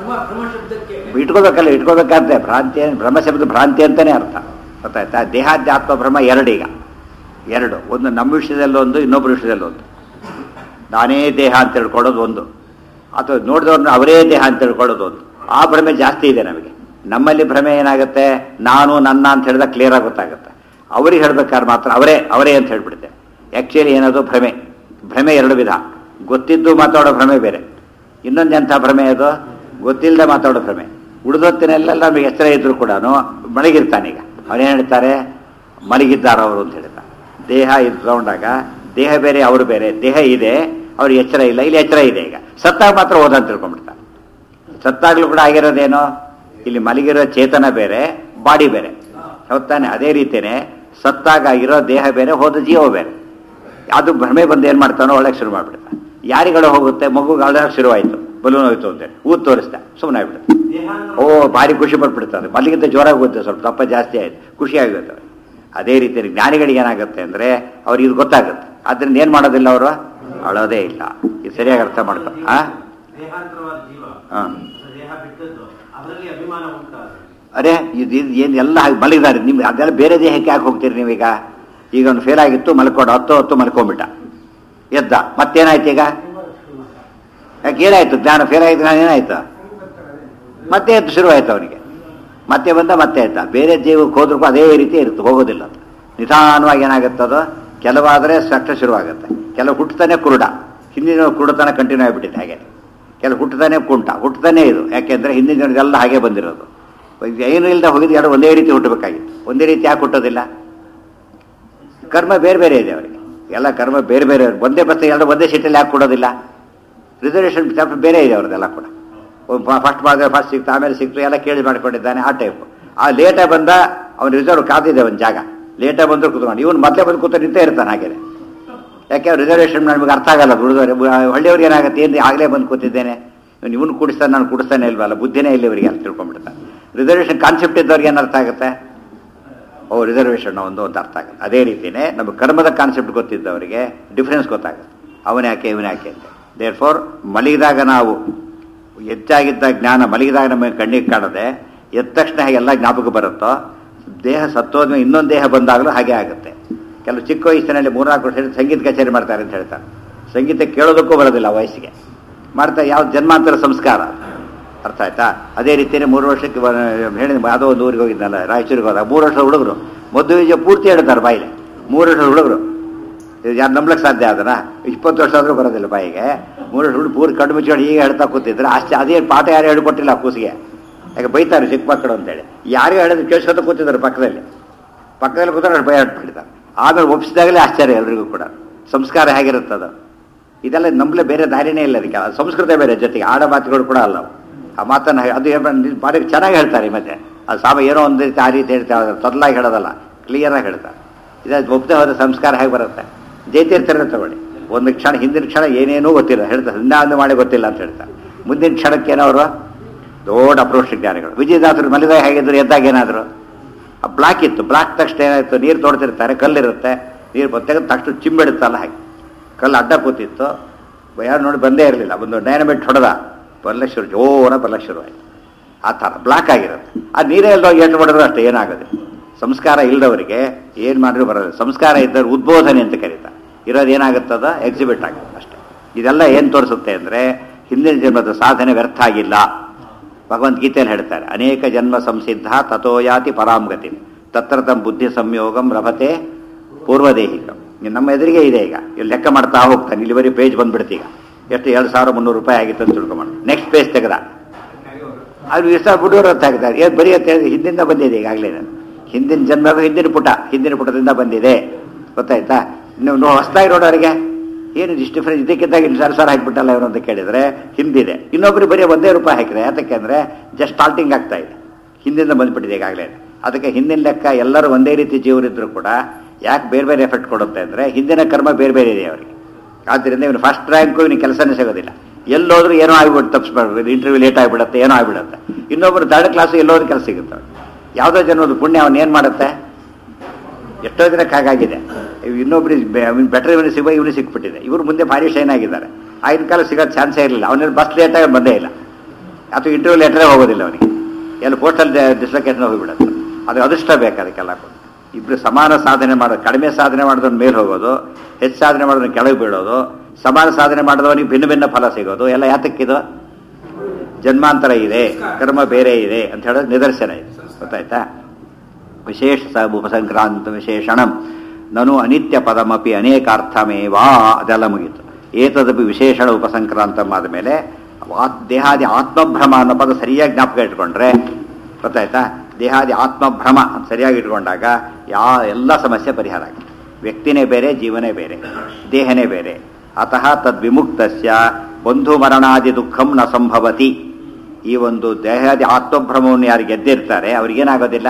ಇಟ್ಕೋಬೇಕಂತೆ? ಭ್ರಾಂತಿ, ಬ್ರಹ್ಮ ಶಬ್ದ ಭ್ರಾಂತಿ ಅಂತಲೇ ಅರ್ಥ, ಗೊತ್ತಾಯ್ತಾ? ದೇಹಾಧ್ಯಾತ್ಮ ಭ್ರಮ ಎರಡೀಗ ಎರಡು. ಒಂದು ನಮ್ಮ ವಿಷಯದಲ್ಲೊಂದು, ಇನ್ನೊಬ್ಬರ ವಿಷಯದಲ್ಲೊಂದು. ನಾನೇ ದೇಹ ಅಂತ ತಿಳ್ಕೊಳ್ಳೋದು ಒಂದು, ಅಥವಾ ನೋಡಿದವ್ರನ್ನ ಅವರೇ ದೇಹ ಅಂತ ತಿಳ್ಕೊಳ್ಳೋದು ಒಂದು. ಆ ಭ್ರಮೆ ಜಾಸ್ತಿ ಇದೆ ನಮಗೆ. ನಮ್ಮಲ್ಲಿ ಭ್ರಮೆ ಏನಾಗುತ್ತೆ, ನಾನು ನನ್ನ ಅಂತ ಹೇಳಿದಾಗ ಕ್ಲಿಯರಾಗಿ ಗೊತ್ತಾಗುತ್ತೆ. ಅವ್ರಿಗೆ ಹೇಳ್ಬೇಕಾದ್ರೆ ಮಾತ್ರ ಅವರೇ ಅಂತ ಹೇಳ್ಬಿಡುತ್ತೆ. ಆ್ಯಕ್ಚುಲಿ ಏನದು ಭ್ರಮೆ ಎರಡು ವಿಧ. ಗೊತ್ತಿದ್ದು ಮಾತಾಡೋ ಭ್ರಮೆ ಬೇರೆ, ಇನ್ನೊಂದು ಎಂಥ ಭ್ರಮೆ ಅದು, ಗೊತ್ತಿಲ್ಲದೆ ಮಾತಾಡೋ ಭ್ರಮೆ. ಉಳಿದೊತ್ತಿನೆಲ್ಲ ನಮಗೆ ಎಚ್ಚರ ಇದ್ರು ಕೂಡ ಮಲಗಿರ್ತಾನೀಗ. ಅವನೇನು ಹೇಳ್ತಾರೆ, ಮಲಗಿದ್ದಾರವರು ಅಂತ ಹೇಳ್ತಾರೆ. ದೇಹ ಇದ್ಕೊಂಡಾಗ ದೇಹ ಬೇರೆ, ಅವರು ಬೇರೆ. ದೇಹ ಇದೆ, ಅವ್ರಿಗೆ ಎಚ್ಚರ ಇಲ್ಲ, ಇಲ್ಲಿ ಎಚ್ಚರ ಇದೆ. ಈಗ ಸತ್ತಾಗ ಮಾತ್ರ ಹೋದಂತ ತಿಳ್ಕೊಂಡ್ಬಿಡ್ತಾರೆ. ಸತ್ತಾಗ್ಲೂ ಕೂಡ ಆಗಿರೋದೇನೋ, ಇಲ್ಲಿ ಮಲಗಿರೋ ಚೇತನ ಬೇರೆ, ಬಾಡಿ ಬೇರೆ, ಹೌದಾನೆ? ಅದೇ ರೀತಿಯೇ ಸತ್ತಾಗ ಇರೋ ದೇಹ ಬೇರೆ, ಹೋದ ಜೀವ ಬೇರೆ. ಅದು ಭ್ರಮೆ ಬಂದು ಏನು ಮಾಡ್ತಾನೋ ಒಳಗೆ ಶುರು ಮಾಡಿಬಿಡ್ತಾನೆ. ಯಾರಿಗಳು ಹೋಗುತ್ತೆ, ಮಗುಗೆ ಅಳಾಗ ಶುರುವಾಯಿತು, ಬಲೂನ್ ಹೋಯ್ತು ಅಂತೇಳಿ ಊದ್ ತೋರಿಸ್ದೆ, ಸುಮ್ಮನೆ ಆಗ್ಬಿಡುತ್ತೆ. ಓ ಭಾರಿ ಖುಷಿ ಪಟ್ಬಿಡ್ತಾರೆ, ಮೊದಲಿಗಿಂತ ಜೋರಾಗಿ ಹೋಗುತ್ತೆ, ಸ್ವಲ್ಪ ದಪ್ಪ ಜಾಸ್ತಿ ಆಯ್ತು, ಖುಷಿ ಆಗಿರುತ್ತೆ. ಅದೇ ರೀತಿ ಜ್ಞಾನಿಗಳಿಗೆ ಏನಾಗುತ್ತೆ ಅಂದರೆ ಅವ್ರಿಗೆ ಇದು ಗೊತ್ತಾಗುತ್ತೆ. ಅದರಿಂದ ಏನು ಮಾಡೋದಿಲ್ಲ, ಅವರು ಅಳೋದೇ ಇಲ್ಲ. ಇದು ಸರಿಯಾಗಿ ಅರ್ಥ ಮಾಡ್ತಾರೆ. ಅರೆ ಇದು ಏನು ಎಲ್ಲ ಹಾಗೆ ಮಲಗಿದ್ದಾರೆ, ನಿಮ್ಗೆ ಅದೆಲ್ಲ ಬೇರೆ ದೇಹಕ್ಕೆ ಯಾಕೆ ಹೋಗ್ತೀರಿ ನೀವೀಗ? ಈಗ ಒಂದು ಫೇಲ್ ಆಗಿತ್ತು, ಮಲ್ಕೊಂಡು ಹತ್ತು ಮಲ್ಕೊಂಡ್ಬಿಟ್ಟ, ಎದ್ದ, ಮತ್ತೇನಾಯ್ತು ಈಗ? ಯಾಕೆ ಏನಾಯ್ತು? ಜ್ಞಾನ ಫೇಲ್ ಆಗಿದ್ದು ಏನಾಯ್ತು? ಮತ್ತೆ ಎದ್ದು ಶುರುವಾಯ್ತು ಅವನಿಗೆ, ಮತ್ತೆ ಬಂದ ಮತ್ತೆ ಎದ್ದ. ಬೇರೆ ಜೀವಕ್ಕೆ ಹೋದ್ರೂ ಅದೇ ರೀತಿ ಇರುತ್ತೆ, ಹೋಗೋದಿಲ್ಲ. ನಿಧಾನವಾಗಿ ಏನಾಗುತ್ತದೋ, ಕೆಲವಾದರೆ ಸಷ್ಟ ಶುರುವಾಗುತ್ತೆ, ಕೆಲವು ಹುಟ್ಟುತ್ತಾನೆ ಕುರುಡ, ಹಿಂದಿನ ಕುರುಡತನ ಕಂಟಿನ್ಯೂ ಆಗಿಬಿಟ್ಟಿದೆ. ಹಾಗೆ ಕೆಲವು ಹುಟ್ಟುತ್ತಾನೆ ಕುಂಟ, ಹುಟ್ಟುತ್ತಾನೆ ಇದು. ಯಾಕೆಂದರೆ ಹಿಂದಿನ ಜನರಿಗೆಲ್ಲ ಹಾಗೆ ಬಂದಿರೋದು. ಏನು ಇಲ್ಲದೆ ಹೋಗಿದ್ದು ಎರಡು ಒಂದೇ ರೀತಿ ಹುಟ್ಟಬೇಕಾಗಿತ್ತು. ಒಂದೇ ರೀತಿ ಯಾಕೆ ಹುಟ್ಟೋದಿಲ್ಲ? ಕರ್ಮ ಬೇರೆ ಬೇರೆ ಇದೆ ಅವರಿಗೆ, ಎಲ್ಲ ಕರ್ಮ ಬೇರೆ ಬೇರೆ. ಒಂದೇ ಬಸ್ ಎರಡು ಒಂದೇ ಸೀಟಲ್ಲಿ ಯಾಕೆ ಕೊಡೋದಿಲ್ಲ? ರಿಸರ್ವೇಷನ್ ಚಾಪ್ಟರ್ ಬೇರೆ ಇದೆ ಅವ್ರದ್ದೆಲ್ಲ ಕೂಡ. ಫಸ್ಟ್ ಭಾಗ ಫಸ್ಟ್ ಸಿಕ್ತು, ಆಮೇಲೆ ಸಿಕ್ತು, ಎಲ್ಲ ಕೇಳಿ ಮಾಡ್ಕೊಂಡಿದ್ದಾನೆ ಆ ಟೈಪು. ಆ ಲೇಟಾಗಿ ಬಂದ ಅವನು ರಿಸರ್ವ್ ಕಾದಿದೆ ಒಂದು ಜಾಗ, ಲೇಟಾಗಿ ಬಂದರೂ ಕೂತ್ಕೊಂಡು, ಇವನು ಮೊದಲೇ ಬಂದು ಕೂತು ನಿಂತೇ ಇರ್ತಾನೆ ಹಾಗೆ. ಯಾಕೆ ಅವ್ರು ರಿಸರ್ವೇಷನ್ ನಮಗೆ ಅರ್ಥ ಆಗಲ್ಲ. ದುಡಿದವ್ರೆ ಹಳ್ಳಿಯವ್ರಿಗೆ ಏನಾಗುತ್ತೆ, ಏನು ಆಗಲೇ ಬಂದು ಕೂತಿದ್ದೇನೆ, ಇವನು ಕುಡಿಸ್ತಾನೆ ನಾನು ಕುಡಿಸ್ತಾನೆ ಇಲ್ವಲ್ಲ, ಬುದ್ಧಿನೇ ಇಲ್ಲ ಇವರಿಗೆ ಅಂತ ತಿಳ್ಕೊಂಡ್ಬಿಡ್ತಾನೆ. ರಿಸರ್ವೇಷನ್ ಕಾನ್ಸೆಪ್ಟ್ ಇದ್ದವ್ರಿಗೆ ಏನು ಅರ್ಥ ಆಗುತ್ತೆ? ರಿಸರ್ವೇಷನ್ ಒಂದು ಅರ್ಥ ಆಗುತ್ತೆ. ಅದೇ ರೀತಿಯೇ ನಮ್ಮ ಕರ್ಮದ ಕಾನ್ಸೆಪ್ಟ್ ಗೊತ್ತಿದ್ದವರಿಗೆ ಡಿಫ್ರೆನ್ಸ್ ಗೊತ್ತಾಗುತ್ತೆ, ಅವನ ಯಾಕೆ ಇವನ ಯಾಕೆ ಅಂತ. ದೇರ್ ಫಾರ್ ಮಲಗಿದಾಗ ನಾವು ಹೆಚ್ಚಾಗಿದ್ದ ಜ್ಞಾನ ಮಲಗಿದಾಗ ನಮಗೆ ಕಣ್ಣಿಗೆ ಕಾಣದೆ ಎದ್ದ ತಕ್ಷಣ ಎಲ್ಲ ಜ್ಞಾಪಕ ಬರುತ್ತೋ, ದೇಹ ಸತ್ತೋದ್ಮೇಲೆ ಇನ್ನೊಂದು ದೇಹ ಬಂದಾಗಲೂ ಹಾಗೆ ಆಗುತ್ತೆ. ಕೆಲವು ಚಿಕ್ಕ ವಯಸ್ಸಿನಲ್ಲಿ 3-4 ವರ್ಷ ಸಂಗೀತ ಕಚೇರಿ ಮಾಡ್ತಾರೆ ಅಂತ ಹೇಳ್ತಾರೆ. ಸಂಗೀತ ಕೇಳೋದಕ್ಕೂ ಬರೋದಿಲ್ಲ ವಯಸ್ಸಿಗೆ, ಮಾಡ್ತಾರೆ. ಯಾವ ಜನ್ಮಾಂತರ ಸಂಸ್ಕಾರ, ಅರ್ಥ ಆಯ್ತಾ? ಅದೇ ರೀತಿಯೇ 3 ವರ್ಷಕ್ಕೆ ಹೇಳಿದ ಯಾವುದೋ ಒಂದು ಊರಿಗೆ ಹೋಗಿದ್ನಲ್ಲ, ರಾಯಚೂರಿಗೆ ಹೋದಾಗ 3 ವರ್ಷದ ಹುಡುಗರು ಮದುವೆ ಪೂರ್ತಿ ಹೇಳ್ತಾರೆ ಬಾಯಿಲೆ. 3 ವರ್ಷದ ಹುಡುಗರು ಯಾರು ನಂಬ್ಲಕ್ಕೆ ಸಾಧ್ಯ ಅದನ್ನ? 20 ವರ್ಷ ಆದರೂ ಬರೋದಿಲ್ಲ ಬಾಯಿಗೆ. 3 ವರ್ಷ ಹುಡುಗ ಪೂರ್ತಿ ಕಣ್ಣು ಮುಚ್ಚಿಕೊಂಡು ಈಗ ಹೇಳ್ತಾ ಕೂತಿದ್ರೆ ಅದೇನು ಪಾಠ ಯಾರು ಹೇಳ್ಕೊಟ್ಟಿಲ್ಲ ಕೂಸಿಗೆ. ಯಾಕೆ ಬೈತಾರೆ ಚಿಕ್ಕ ಮಕ್ಕಳು ಅಂತೇಳಿ. ಯಾರಿಗೂ ಹೇಳಿದ್ರೆ ಕೇಳಿಸ್ಕೊತ ಕೂತಿದ್ದಾರೆ ಪಕ್ಕದಲ್ಲಿ ಕೂತ್ಕೊಂಡು ಭಯ ಬಿಟ್ಟಿದ್ದಾರೆ. ಆಮೇಲೆ ಒಪ್ಪಿಸಿದಾಗಲೇ ಆಶ್ಚರ್ಯ ಎಲ್ರಿಗೂ ಕೂಡ. ಸಂಸ್ಕಾರ ಹೇಗಿರುತ್ತದು? ಇದೆಲ್ಲ ನಂಬಲೇ ಬೇರೆ ದಾರಿನೇ ಇಲ್ಲ ಅದಕ್ಕೆ. ಸಂಸ್ಕೃತ ಬೇರೆ, ಜೊತೆಗೆ ಆಡ ಮಾತುಗಳು ಕೂಡ ಅಲ್ಲ. ಆ ಮಾತನ್ನು ಅದು ಬಾರಿಗೆ ಚೆನ್ನಾಗಿ ಹೇಳ್ತಾರೆ. ಮತ್ತೆ ಅದು ಏನೋ ಒಂದು ರೀತಿ ಆ ರೀತಿ ಹೇಳ್ತಾರೆ, ತೊದಲಾಗಿ ಹೇಳೋದಲ್ಲ, ಕ್ಲಿಯರಾಗಿ ಹೇಳ್ತಾರೆ. ಇದು ಒಪ್ಪದೆ ಹೋದ ಸಂಸ್ಕಾರ ಹೇಗೆ ಬರುತ್ತೆ? ಜೈತೀರ್ಥರನ್ನ ತಗೊಳ್ಳಿ, ಒಂದು ಕ್ಷಣ ಹಿಂದಿನ ಕ್ಷಣ ಏನೇನೂ ಗೊತ್ತಿಲ್ಲ ಹೇಳ್ತಾರೆ, ಹಿಂದೆ ಮಾಡಿ ಗೊತ್ತಿಲ್ಲ ಅಂತ ಹೇಳ್ತಾರೆ. ಮುಂದಿನ ಕ್ಷಣಕ್ಕೇನವರು ದೊಡ್ಡ ಅಪ್ರೋಷ ಜ್ಞಾನಿಗಳು. ವಿಜಯದಾಸರು ಮಲಿದಾಗ ಹೇಗಿದ್ರು, ಎದ್ದಾಗ ಏನಾದರೂ ಆ ಬ್ಲಾಕ್ ಇತ್ತು, ಬ್ಲಾಕ್ ತಕ್ಷಣ ಏನಾಯಿತು, ನೀರು ತೋಡ್ತಿರ್ತಾರೆ, ಕಲ್ಲಿರುತ್ತೆ, ನೀರು ತೆಗೆದು ತಕ್ಷಣ ಚಿಂಬಿಡುತ್ತಲ್ಲ, ಹಾಗೆ ಕಲ್ಲು ಅಡ್ಡ ಕೂತಿತ್ತು, ಯಾರು ನೋಡಿ ಬಂದೇ ಇರಲಿಲ್ಲ. ಒಂದು ಡೈನಮೈಟ್ ಹೊಡೆದ, ಬರ್ಲಕ್ಕೆ ಶುರು, ಜೋರ ಬರ್ಲಕ್ಕೆ ಶುರುವಾಯಿತು. ಆ ಥರ ಬ್ಲಾಕ್ ಆಗಿರುತ್ತೆ. ಆ ನೀರೇ ಇಲ್ದವಾಗ ಏನು ಮಾಡಿದ್ರು ಅಷ್ಟೇ, ಏನಾಗೋದು. ಸಂಸ್ಕಾರ ಇಲ್ಲದವರಿಗೆ ಏನು ಮಾಡಿದ್ರು ಬರೋದು. ಸಂಸ್ಕಾರ ಇದ್ದವ್ರು ಉದ್ಬೋಧನೆ ಅಂತ ಕರೀತಾರೆ. ಇರೋದು ಏನಾಗುತ್ತದ ಎಕ್ಸಿಬಿಟ್ ಆಗುತ್ತೆ ಅಷ್ಟೇ. ಇದೆಲ್ಲ ಏನು ತೋರಿಸುತ್ತೆ ಅಂದರೆ ಹಿಂದಿನ ಜನ್ಮದ ಸಾಧನೆ ವ್ಯರ್ಥ ಆಗಿಲ್ಲ. ಭಗವದ್ಗೀತೆಯಲ್ಲಿ ಹೇಳ್ತಾರೆ, ಅನೇಕ ಜನ್ಮ ಸಂಸಿದ್ಧ ತಥೋಯಾತಿ ಪರಾಂಗತಿ ತತ್ರ ತಮ್ಮ ಬುದ್ಧಿ ಸಂಯೋಗಂ ಲಭತೆ ಪೂರ್ವದೇಹಿಕಂ. ನಮ್ಮ ಎದುರಿಗೆ ಇದೆ. ಈಗ ಇಲ್ಲಿ ಲೆಕ್ಕ ಮಾಡ್ತಾ ಹೋಗ್ತಾನೆ, ಇಲ್ಲಿ ಬರೀ ಪೇಜ್ ಬಂದ್ಬಿಡ್ತು. ಈಗ ಎಷ್ಟು 2,300 ರೂಪಾಯಿ ಆಗಿತ್ತು ಅಂತ ತಿಳ್ಕೊಂಬಂಡು ನೆಕ್ಸ್ಟ್ ಪೇಜ್ ತೆಗೆದ, ಅದು ಎಷ್ಟು ಬಿಡೋರು ಅಂತ ಆಗಿದ್ದಾರೆ. ಏನು ಬರೀ ಅಂತ ಹೇಳಿ ಹಿಂದಿಂದ ಬಂದಿದೆ ಈಗಾಗಲೇ. ಹಿಂದಿನ ಜನ್ಮ ಹಿಂದಿನ ಪುಟದಿಂದ ಬಂದಿದೆ, ಗೊತ್ತಾಯ್ತಾ? ನೀವು ಹೊಸದಾಗಿ ನೋಡೋರಿಗೆ ಏನು ಇಷ್ಟು ಡಿಫ್ರೆನ್ಸ್, ಇದಕ್ಕಿದ್ದಾಗ ಇಲ್ಲಿ 1,000 ಹಾಕಿಬಿಟ್ಟಲ್ಲ ಇವರು ಅಂತ ಕೇಳಿದರೆ ಹಿಂದಿದೆ. ಇನ್ನೊಬ್ಬರು ಬರೀ ₹1 ಹಾಕಿದೆ. ಯಾತಕ್ಕೆ ಅಂದರೆ ಜಸ್ಟ್ ಸ್ಟಾರ್ಟಿಂಗ್ ಆಗ್ತಾ ಇದೆ, ಹಿಂದಿಂದ ಬಂದುಬಿಟ್ಟಿದೆ ಈಗಾಗಲೇ. ಅದಕ್ಕೆ ಹಿಂದಿನ ಲೆಕ್ಕ ಎಲ್ಲರೂ ಒಂದೇ ರೀತಿ ಜೀವರಿದ್ದರೂ ಕೂಡ ಯಾಕೆ ಬೇರೆ ಬೇರೆ ಎಫೆಕ್ಟ್ ಕೊಡುತ್ತೆ ಅಂದರೆ ಹಿಂದಿನ ಕರ್ಮ ಬೇರೆ ಬೇರೆ ಇದೆ ಅವರಿಗೆ. ಆದ್ದರಿಂದ ಇವನು ಫಸ್ಟ್ ರ್ಯಾಂಕು ಇವನಿಗೆ ಕೆಲಸನೇ ಸಿಗೋದಿಲ್ಲ. ಎಲ್ಲೋದ್ರೂ ಏನೋ ಆಗಿಬಿಟ್ಟು ತಪ್ಪಿಸ್ಬಾರ್ದು, ಇಂಟರ್ವ್ಯೂ ಲೇಟ್ ಆಗಿಬಿಡುತ್ತೆ, ಏನೋ ಆಗಿಬಿಡುತ್ತೆ. ಇನ್ನೊಬ್ಬರು 3rd ಕ್ಲಾಸು ಎಲ್ಲೋದ್ರೂ ಕೆಲಸ ಸಿಗುತ್ತೆ. ಯಾವುದೋ ಜನದ್ದು ಪುಣ್ಯ ಅವನು ಏನು ಮಾಡುತ್ತೆ, ಎಷ್ಟೋ ದಿನಕ್ಕೆ ಹಾಗಾಗಿದೆ. ಇನ್ನೊಬ್ರಿಗೆ ಬೆಟರ್ ಇವನು ಇವನು ಸಿಕ್ಬಿಟ್ಟಿದೆ. ಇವರು ಮುಂದೆ ಭಾರಿ ಶೈನ್ ಆಗಿದ್ದಾರೆ. ಆಗಿನ ಕಾಲ ಸಿಗೋದು ಚಾನ್ಸೇ ಇರಲಿಲ್ಲ. ಅವನಲ್ಲಿ ಬಸ್ ಲೇಟಾಗಿ ಬಂದೇ ಇಲ್ಲ, ಅಥವಾ ಇಂಟರ್ವ್ಯೂ ಲೆಟರೇ ಹೋಗೋದಿಲ್ಲ ಅವನಿಗೆ. ಎಲ್ಲ ಪೋಸ್ಟಲ್ ಡಿಸ್ಲೊಕೇಶನ್ ಹೋಗಿಬಿಡುತ್ತೆ. ಅದು ಅದೃಷ್ಟ ಬೇಕು ಅದಕ್ಕೆಲ್ಲ. ಇಬ್ಬರು ಸಮಾನ ಸಾಧನೆ ಮಾಡೋದು, ಕಡಿಮೆ ಸಾಧನೆ ಮಾಡಿದವನು ಮೇಲೆ ಹೋಗೋದು, ಹೆಚ್ಚು ಸಾಧನೆ ಮಾಡಿದವನು ಕೆಳಗೆ ಬೀಳೋದು, ಸಮಾನ ಸಾಧನೆ ಮಾಡಿದವನಿಗೆ ಭಿನ್ನ ಭಿನ್ನ ಫಲ ಸಿಗೋದು, ಎಲ್ಲ ಯಾತಕ್ಕಿದು? ಜನ್ಮಾಂತರ ಇದೆ, ಕರ್ಮ ಬೇರೆ ಇದೆ ಅಂತ ಹೇಳೋದು ನಿದರ್ಶನ ಇದೆ. ಗೊತ್ತಾಯ್ತಾ? ವಿಶೇಷ ಉಪಸಂಕ್ರಾಂತ ವಿಶೇಷಣಂ ನನು ಅನಿತ್ಯ ಪದಮಪಿ ಅನೇಕಾರ್ಥಮೇವಾ, ಅದೆಲ್ಲ ಮುಗೀತು. ಏತದಪಿ ವಿಶೇಷಣ ಉಪಸಂಕ್ರಾಂತಂ ಆದಮೇಲೆ ದೇಹಾದಿ ಆತ್ಮಭ್ರಮ ಅನ್ನೋ ಪದ ಸರಿಯಾಗಿ ಜ್ಞಾಪಕ ಇಟ್ಕೊಂಡ್ರೆ, ಗೊತ್ತಾಯ್ತಾ? ದೇಹಾದಿ ಆತ್ಮಭ್ರಮ ಸರಿಯಾಗಿ ಇಟ್ಕೊಂಡಾಗ ಎಲ್ಲ ಸಮಸ್ಯೆ ಪರಿಹಾರ ಆಗುತ್ತೆ. ವ್ಯಕ್ತಿನೇ ಬೇರೆ, ಜೀವನೇ ಬೇರೆ, ದೇಹನೇ ಬೇರೆ. ಅತಃ ತದ್ವಿಮುಕ್ತಸ್ಯ ಬಂಧು ಮರಣಾದಿ ದುಃಖಂ ನ ಸಂಭವತಿ. ಈ ಒಂದು ದೇಹಾದಿ ಆತ್ಮಭ್ರಮವನ್ನು ಯಾರು ಗೆದ್ದಿರ್ತಾರೆ ಅವ್ರಿಗೇನಾಗೋದಿಲ್ಲ,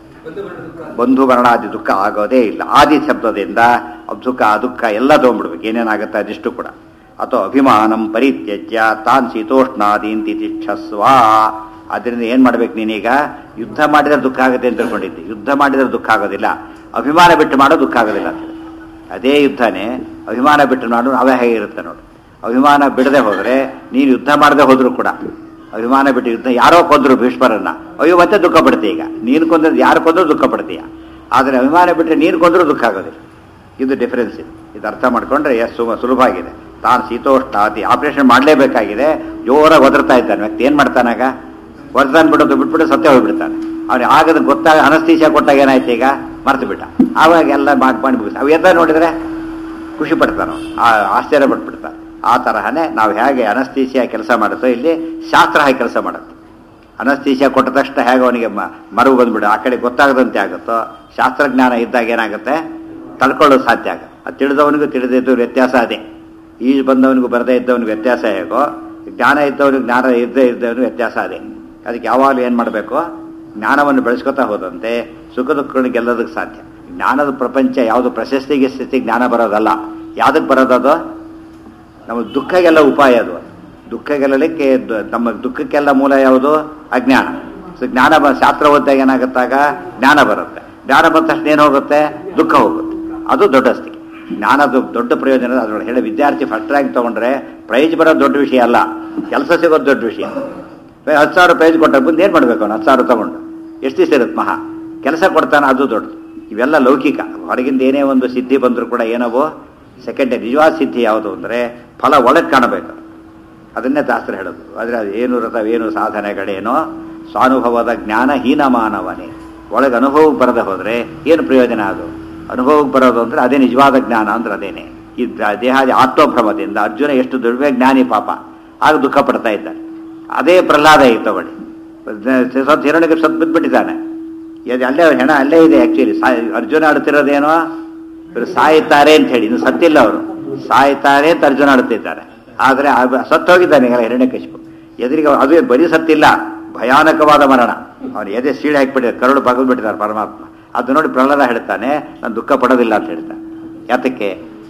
ಬಂಧು ಮರಣಾದಿ ದುಃಖ ಆಗೋದೇ ಇಲ್ಲ. ಆದಿ ಶಬ್ದದಿಂದ ಸುಖ ದುಃಖ ಎಲ್ಲ ತೊಗೊಂಡ್ಬಿಡ್ಬೇಕು, ಏನೇನಾಗುತ್ತೆ ಅದಿಷ್ಟು ಕೂಡ. ಅಥವಾ ಅಭಿಮಾನಂ ಪರಿತ್ಯಜ್ಯ ತಾನ್ ಶೀತೋಷ್ಣಾದೀನ್ ತಿತಿಕ್ಷಸ್ವ. ಅದರಿಂದ ಏನು ಮಾಡ್ಬೇಕು ನೀನೀಗ? ಯುದ್ಧ ಮಾಡಿದ್ರೆ ದುಃಖ ಆಗುತ್ತೆ ಅಂತ ತಿಳ್ಕೊಂಡಿದ್ದೆ. ಯುದ್ಧ ಮಾಡಿದ್ರೆ ದುಃಖ ಆಗೋದಿಲ್ಲ, ಅಭಿಮಾನ ಬಿಟ್ಟು ಮಾಡೋ ದುಃಖ ಆಗೋದಿಲ್ಲ ಅಂತ ಹೇಳಿ. ಅದೇ ಯುದ್ಧನೇ ಅಭಿಮಾನ ಬಿಟ್ಟು ಮಾಡೋ ಅವೇ ಹೇಗಿರುತ್ತೆ ನೋಡು. ಅಭಿಮಾನ ಬಿಡದೆ ಹೋದರೆ ನೀನು ಯುದ್ಧ ಮಾಡದೆ ಹೋದ್ರು ಕೂಡ, ಅಭಿಮಾನ ಬಿಟ್ಟು ಯುದ್ಧ ಯಾರೋ ಕೊಂದ್ರು ಭೀಷ್ಮರನ್ನ, ಅಯ್ಯೋ ಮತ್ತೆ ದುಃಖ ಪಡ್ತೀಯ. ಈಗ ನೀನು ಕೊಂದ್ರೆ ಯಾರು ಕೊಂದ್ರೂ ದುಃಖ ಪಡ್ತೀಯ, ಆದರೆ ಅಭಿಮಾನ ಬಿಟ್ಟರೆ ನೀನು ಕೊಂದ್ರೂ ದುಃಖ ಆಗೋದಿಲ್ಲ. ಇದು ಡಿಫರೆನ್ಸ್. ಇದು ಅರ್ಥ ಮಾಡ್ಕೊಂಡ್ರೆ ಸುಲಭ ಆಗಿದೆ. ತಾನು ಶೀತೋಷ್ಣಾತಿ ಆಪರೇಷನ್ ಮಾಡಲೇಬೇಕಾಗಿದೆ, ಜೋರಾಗಿ ಒದರ್ತಾ ಇದ್ದಾನೆ ವ್ಯಕ್ತಿ. ಏನು ಮಾಡ್ತಾನಾಗ? ವರ್ತಾನ್ ಬಿಟ್ಬಿಟ್ಟು ಸತ್ಯ ಹೋಗ್ಬಿಡ್ತಾನೆ. ಅವ್ನಿಗೆ ಆಗದ ಗೊತ್ತಾಗ ಅನಸ್ತೀಸಿಯಾ ಕೊಟ್ಟಾಗ ಏನಾಯ್ತು? ಈಗ ಮರ್ತು ಬಿಟ್ಟ. ಆವಾಗ ಎಲ್ಲ ಮಾಡಿ ಮುಗಿಸ್. ಅವು ಎದ್ದ ನೋಡಿದ್ರೆ ಖುಷಿ ಪಡ್ತಾನೋ, ಆಶ್ಚರ್ಯ ಪಟ್ಬಿಡ್ತಾನೆ. ಆ ತರಹನೇ ನಾವು ಹೇಗೆ ಅನಸ್ತೀಸಿಯಾ ಕೆಲಸ ಮಾಡುತ್ತೋ ಇಲ್ಲಿ ಶಾಸ್ತ್ರ ಹಾಗೆ ಕೆಲಸ ಮಾಡುತ್ತೆ. ಅನಸ್ತೀಸಿಯಾ ಕೊಟ್ಟ ತಕ್ಷಣ ಹೇಗೆ ಅವನಿಗೆ ಮರವು ಬಂದ್ಬಿಡು, ಆ ಕಡೆ ಗೊತ್ತಾಗದಂತೆ ಆಗುತ್ತೋ, ಶಾಸ್ತ್ರಜ್ಞಾನ ಇದ್ದಾಗ ಏನಾಗುತ್ತೆ? ತಡ್ಕೊಳ್ಳೋದು ಸಾಧ್ಯ ಆಗುತ್ತೆ. ಅದು ತಿಳಿದವನಿಗೂ ತಿಳಿದಿದ್ದು ವ್ಯತ್ಯಾಸ ಅದೇ. ಈಜು ಬಂದವನಿಗೂ ಬರದೇ ಇದ್ದವನಿಗೆ ವ್ಯತ್ಯಾಸ ಹೇಗೋ, ಜ್ಞಾನ ಇದ್ದವನಿಗೆ ಜ್ಞಾನ ಇದ್ದೇ ಇದ್ದವನಿಗೆ ವ್ಯತ್ಯಾಸ ಅದೇ. ಅದಕ್ಕೆ ಯಾವಾಗಲೂ ಏನು ಮಾಡಬೇಕು? ಜ್ಞಾನವನ್ನು ಬೆಳೆಸ್ಕೊತಾ ಹೋದಂತೆ ಸುಖ ದುಃಖಗಳಿಗೆ ಗೆಲ್ಲೋದಕ್ಕೆ ಸಾಧ್ಯ. ಜ್ಞಾನದ ಪ್ರಪಂಚ ಯಾವುದು ಪ್ರಶಸ್ತಿಗೆ ಸ್ಥಿತಿ ಜ್ಞಾನ ಬರೋದಲ್ಲ. ಯಾವುದಕ್ಕೆ ಬರೋದದು? ನಮ್ಮ ದುಃಖಗೆಲ್ಲ ಉಪಾಯ ಅದು. ದುಃಖ ಗೆಲ್ಲಲಿಕ್ಕೆ ನಮ್ಮ ದುಃಖಕ್ಕೆಲ್ಲ ಮೂಲ ಯಾವುದು? ಅಜ್ಞಾನ. ಸೊ ಜ್ಞಾನ ಶಾಸ್ತ್ರ ಓದಿದಾಗ ಏನಾಗುತ್ತಾಗ ಜ್ಞಾನ ಬರುತ್ತೆ. ಜ್ಞಾನ ಬಂದ ತಕ್ಷಣ ಏನು ಹೋಗುತ್ತೆ? ದುಃಖ ಹೋಗುತ್ತೆ. ಅದು ದೊಡ್ಡ ಸ್ಥಿತಿ. ಜ್ಞಾನದ ದೊಡ್ಡ ಪ್ರಯೋಜನ ಅದರೊಳಗೆ ಹೇಳಿ. ವಿದ್ಯಾರ್ಥಿ ಫಸ್ಟ್ ರ್ಯಾಂಕ್ ತೊಗೊಂಡ್ರೆ ಪ್ರೈಜ್ ಬರೋದು ದೊಡ್ಡ ವಿಷಯ ಅಲ್ಲ, ಕೆಲಸ ಸಿಗೋದು ದೊಡ್ಡ ವಿಷಯ. 10,000 ಪ್ರೈಜ್ ಕೊಟ್ಟ ಮುಂದೆ ಏನು ಮಾಡಬೇಕು? ಅವನು 10,000 ತಗೊಂಡು ಎಷ್ಟು ದಿವಸ ಇರುತ್ತೆ? ಮಹಾ ಕೆಲಸ ಕೊಡ್ತಾನೆ, ಅದು ದೊಡ್ಡದು. ಇವೆಲ್ಲ ಲೌಕಿಕ. ಹೊರಗಿಂದ ಏನೇ ಒಂದು ಸಿದ್ಧಿ ಬಂದರೂ ಕೂಡ ಏನವೋ ಸೆಕೆಂಡ್. ನಿಜವಾದ ಸಿದ್ಧಿ ಯಾವುದು ಅಂದರೆ ಫಲ ಒಳಗೆ ಕಾಣಬೇಕು. ಅದನ್ನೇ ಶಾಸ್ತ್ರ ಹೇಳೋದು. ಆದರೆ ಅದು ಏನು ರಥವೇನು ಸಾಧನೆಗಳೇನೋ ಸ್ವಾನುಭವದ ಜ್ಞಾನ ಹೀನಮಾನವನೇ. ಒಳಗೆ ಅನುಭವಕ್ಕೆ ಬರದೆ ಹೋದರೆ ಏನು ಪ್ರಯೋಜನ? ಅದು ಅನುಭವಕ್ಕೆ ಬರೋದು ಅಂದರೆ ಅದೇ ನಿಜವಾದ ಜ್ಞಾನ ಅಂದ್ರೆ ಅದೇನೆ. ಈ ದೇಹಾದಿ ಆತ್ಮಭ್ರಮದಿಂದ ಅರ್ಜುನ ಎಷ್ಟು ದುರ್ವೇ ಜ್ಞಾನಿ ಪಾಪ, ಆಗ ದುಃಖ ಪಡ್ತಾ ಇದ್ದಾನೆ. ಅದೇ ಪ್ರಹ್ಲಾದ ಈಗ ತಗೊಳ್ಳಿ, ಹಿರಣ್ಯಕ್ಕೆ ಸತ್ ಬಿದ್ದುಬಿಟ್ಟಿದ್ದಾನೆ. ಅಲ್ಲೇ ಹೆಣ ಅಲ್ಲೇ ಇದೆ. ಆ್ಯಕ್ಚುಲಿ ಅರ್ಜುನ ಆಡ್ತಿರೋದೇನೋ ಇವರು ಸಾಯ್ತಾರೆ ಅಂತ ಹೇಳಿ, ಇನ್ನು ಸತ್ತಿಲ್ಲ. ಅವರು ಸಾಯ್ತಾರೆ ಅಂತ ಅರ್ಜುನ ಆಡುತ್ತಿದ್ದಾರೆ. ಆದರೆ ಸತ್ತೋಗಿದ್ದಾನೆ ಈಗ ಹಿರಣ್ಯಕಶಿಪು ಎದುರಿಗೆ. ಅದು ಬರೀ ಸತ್ತಿಲ್ಲ, ಭಯಾನಕವಾದ ಮರಣ. ಅವನು ಎದೆ ಸೀಳೆ ಹಾಕಿಬಿಟ್ಟಿದ್ದಾರೆ, ಕರುಳು ಬಗದ್ಬಿಟ್ಟಿದ್ದಾರೆ ಪರಮಾತ್ಮ. ಅದು ನೋಡಿ ಪ್ರಹ್ಲಾದ ಹೇಳ್ತಾನೆ, ನಾನು ದುಃಖ ಪಡೋದಿಲ್ಲ ಅಂತ ಹೇಳ್ತಾನೆ. ಯಾತಕ್ಕೆ?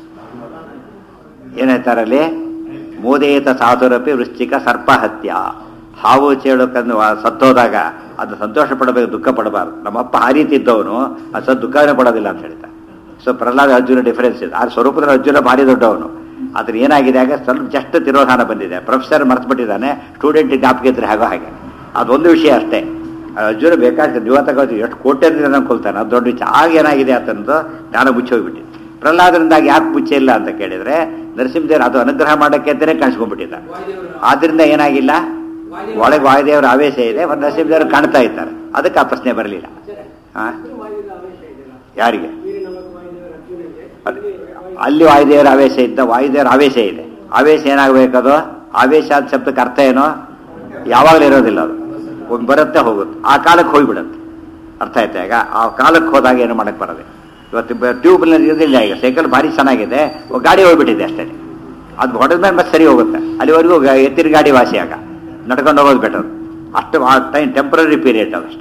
ಏನಾಯ್ತಾರಲ್ಲಿ? ಮೋದೇತ ಸಾಧುರಪಿ ವೃಶ್ಚಿಕ ಸರ್ಪಹತ್ಯ. ಹಾವು ಚೇಳುಕಂದು ಸತ್ತೋದಾಗ ಅದು ಸಂತೋಷ ಪಡಬೇಕು, ದುಃಖ ಪಡಬಾರ್ದು. ನಮ್ಮಪ್ಪ ಆ ರೀತಿ ಇದ್ದವನು ಅದು ದುಃಖನೇ ಪಡೋದಿಲ್ಲ ಅಂತ ಹೇಳ್ತಾನೆ. ಸೊ ಪ್ರಹ್ಲಾದ ಅರ್ಜುನ ಡಿಫರೆನ್ಸ್ ಇದೆ. ಆ ಸ್ವರೂಪದಲ್ಲಿ ಅರ್ಜುನ ಭಾರಿ ದೊಡ್ಡವನು. ಆದ್ರೆ ಏನಾಗಿದೆ ಆಗ ಸ್ವಲ್ಪ ಜಸ್ಟ್ ತಿರೋಧಾನ ಬಂದಿದೆ. ಪ್ರೊಫೆಸರ್ ಮರ್ತು ಬಿಟ್ಟಿದ್ದಾನೆ, ಸ್ಟೂಡೆಂಟ್ ಜ್ಞಾಪಕ ಇದ್ರೆ ಹಾಗೋ ಹಾಗೆ. ಅದೊಂದು ವಿಷಯ ಅಷ್ಟೇ. ಅರ್ಜುನ ಬೇಕಾದ್ರೆ ದಿವತಗೋದು ಎಷ್ಟು ಕೋಟ್ಯದಿಂದ ಕೊಲ್ತಾನೆ, ಅದು ದೊಡ್ಡ ವಿಚಾರ. ಆಗ ಏನಾಗಿದೆ ಅಂತಂದು ಜ್ಞಾನ ಮುಚ್ಚೋಗ್ಬಿಟ್ಟಿದೆ. ಪ್ರಹ್ಲಾದರಿಂದಾಗಿ ಯಾಕೆ ಮುಚ್ಚೆ ಇಲ್ಲ ಅಂತ ಕೇಳಿದ್ರೆ, ನರಸಿಂಹದೇವರು ಅದು ಅನುಗ್ರಹ ಮಾಡೋಕ್ಕೆ ಅಂತಲೇ ಕಾಣಿಸ್ಕೊಂಡ್ಬಿಟ್ಟಿದ್ದ. ಆದ್ರಿಂದ ಏನಾಗಿಲ್ಲ, ಒಳಗೆ ವಾಯುದೇವರ ಆವೇಶ ಇದೆ, ಮತ್ತು ನರಸಿಂಹದೇವರು ಕಾಣ್ತಾ ಇದ್ದಾರೆ. ಅದಕ್ಕೆ ಆ ಪ್ರಶ್ನೆ ಬರಲಿಲ್ಲ. ಯಾರಿಗೆ? ಅಲ್ಲಿ ವಾಯುದೇವರ ಆವೇಶ ಇದ್ದ, ವಾಯುದೇವರ ಆವೇಶ ಇದೆ. ಆವೇಶ ಏನಾಗಬೇಕದು? ಆವೇಶ ಅಂತ ಶಬ್ದಕ್ಕೆ ಅರ್ಥ ಏನೋ? ಯಾವಾಗಲೂ ಇರೋದಿಲ್ಲ. ಅದು ಒಂದು ಬರುತ್ತೆ ಹೋಗುತ್ತೆ, ಆ ಕಾಲಕ್ಕೆ ಹೋಗಿಬಿಡುತ್ತೆ. ಅರ್ಥ ಆಯ್ತಾ? ಈಗ ಆ ಕಾಲಕ್ಕೆ ಹೋದಾಗ ಏನು ಮಾಡಕ್ಕೆ ಬರೋದೆ. ಇವತ್ತು ಟ್ಯೂಬ್ನಲ್ಲಿ ಇರೋದಿಲ್ಲ. ಈಗ ಸೈಕಲ್ ಭಾರಿ ಚೆನ್ನಾಗಿದೆ, ಗಾಡಿ ಹೋಗ್ಬಿಟ್ಟಿದೆ ಅಷ್ಟೇ. ಅದು ಹೊಡೆದ ಮೇಲೆ ಮತ್ತೆ ಸರಿ ಹೋಗುತ್ತೆ. ಅಲ್ಲಿವರೆಗೂ ಎತ್ತಿನ ಗಾಡಿ ವಾಸಿ ಆಗ ನಡ್ಕೊಂಡು ಹೋಗೋದು ಬೆಟರ್. ಅಷ್ಟು ಆ ಟೈಮ್ ಟೆಂಪ್ರರಿ ಪೀರಿಯಡ್ ಅದಷ್ಟೇ.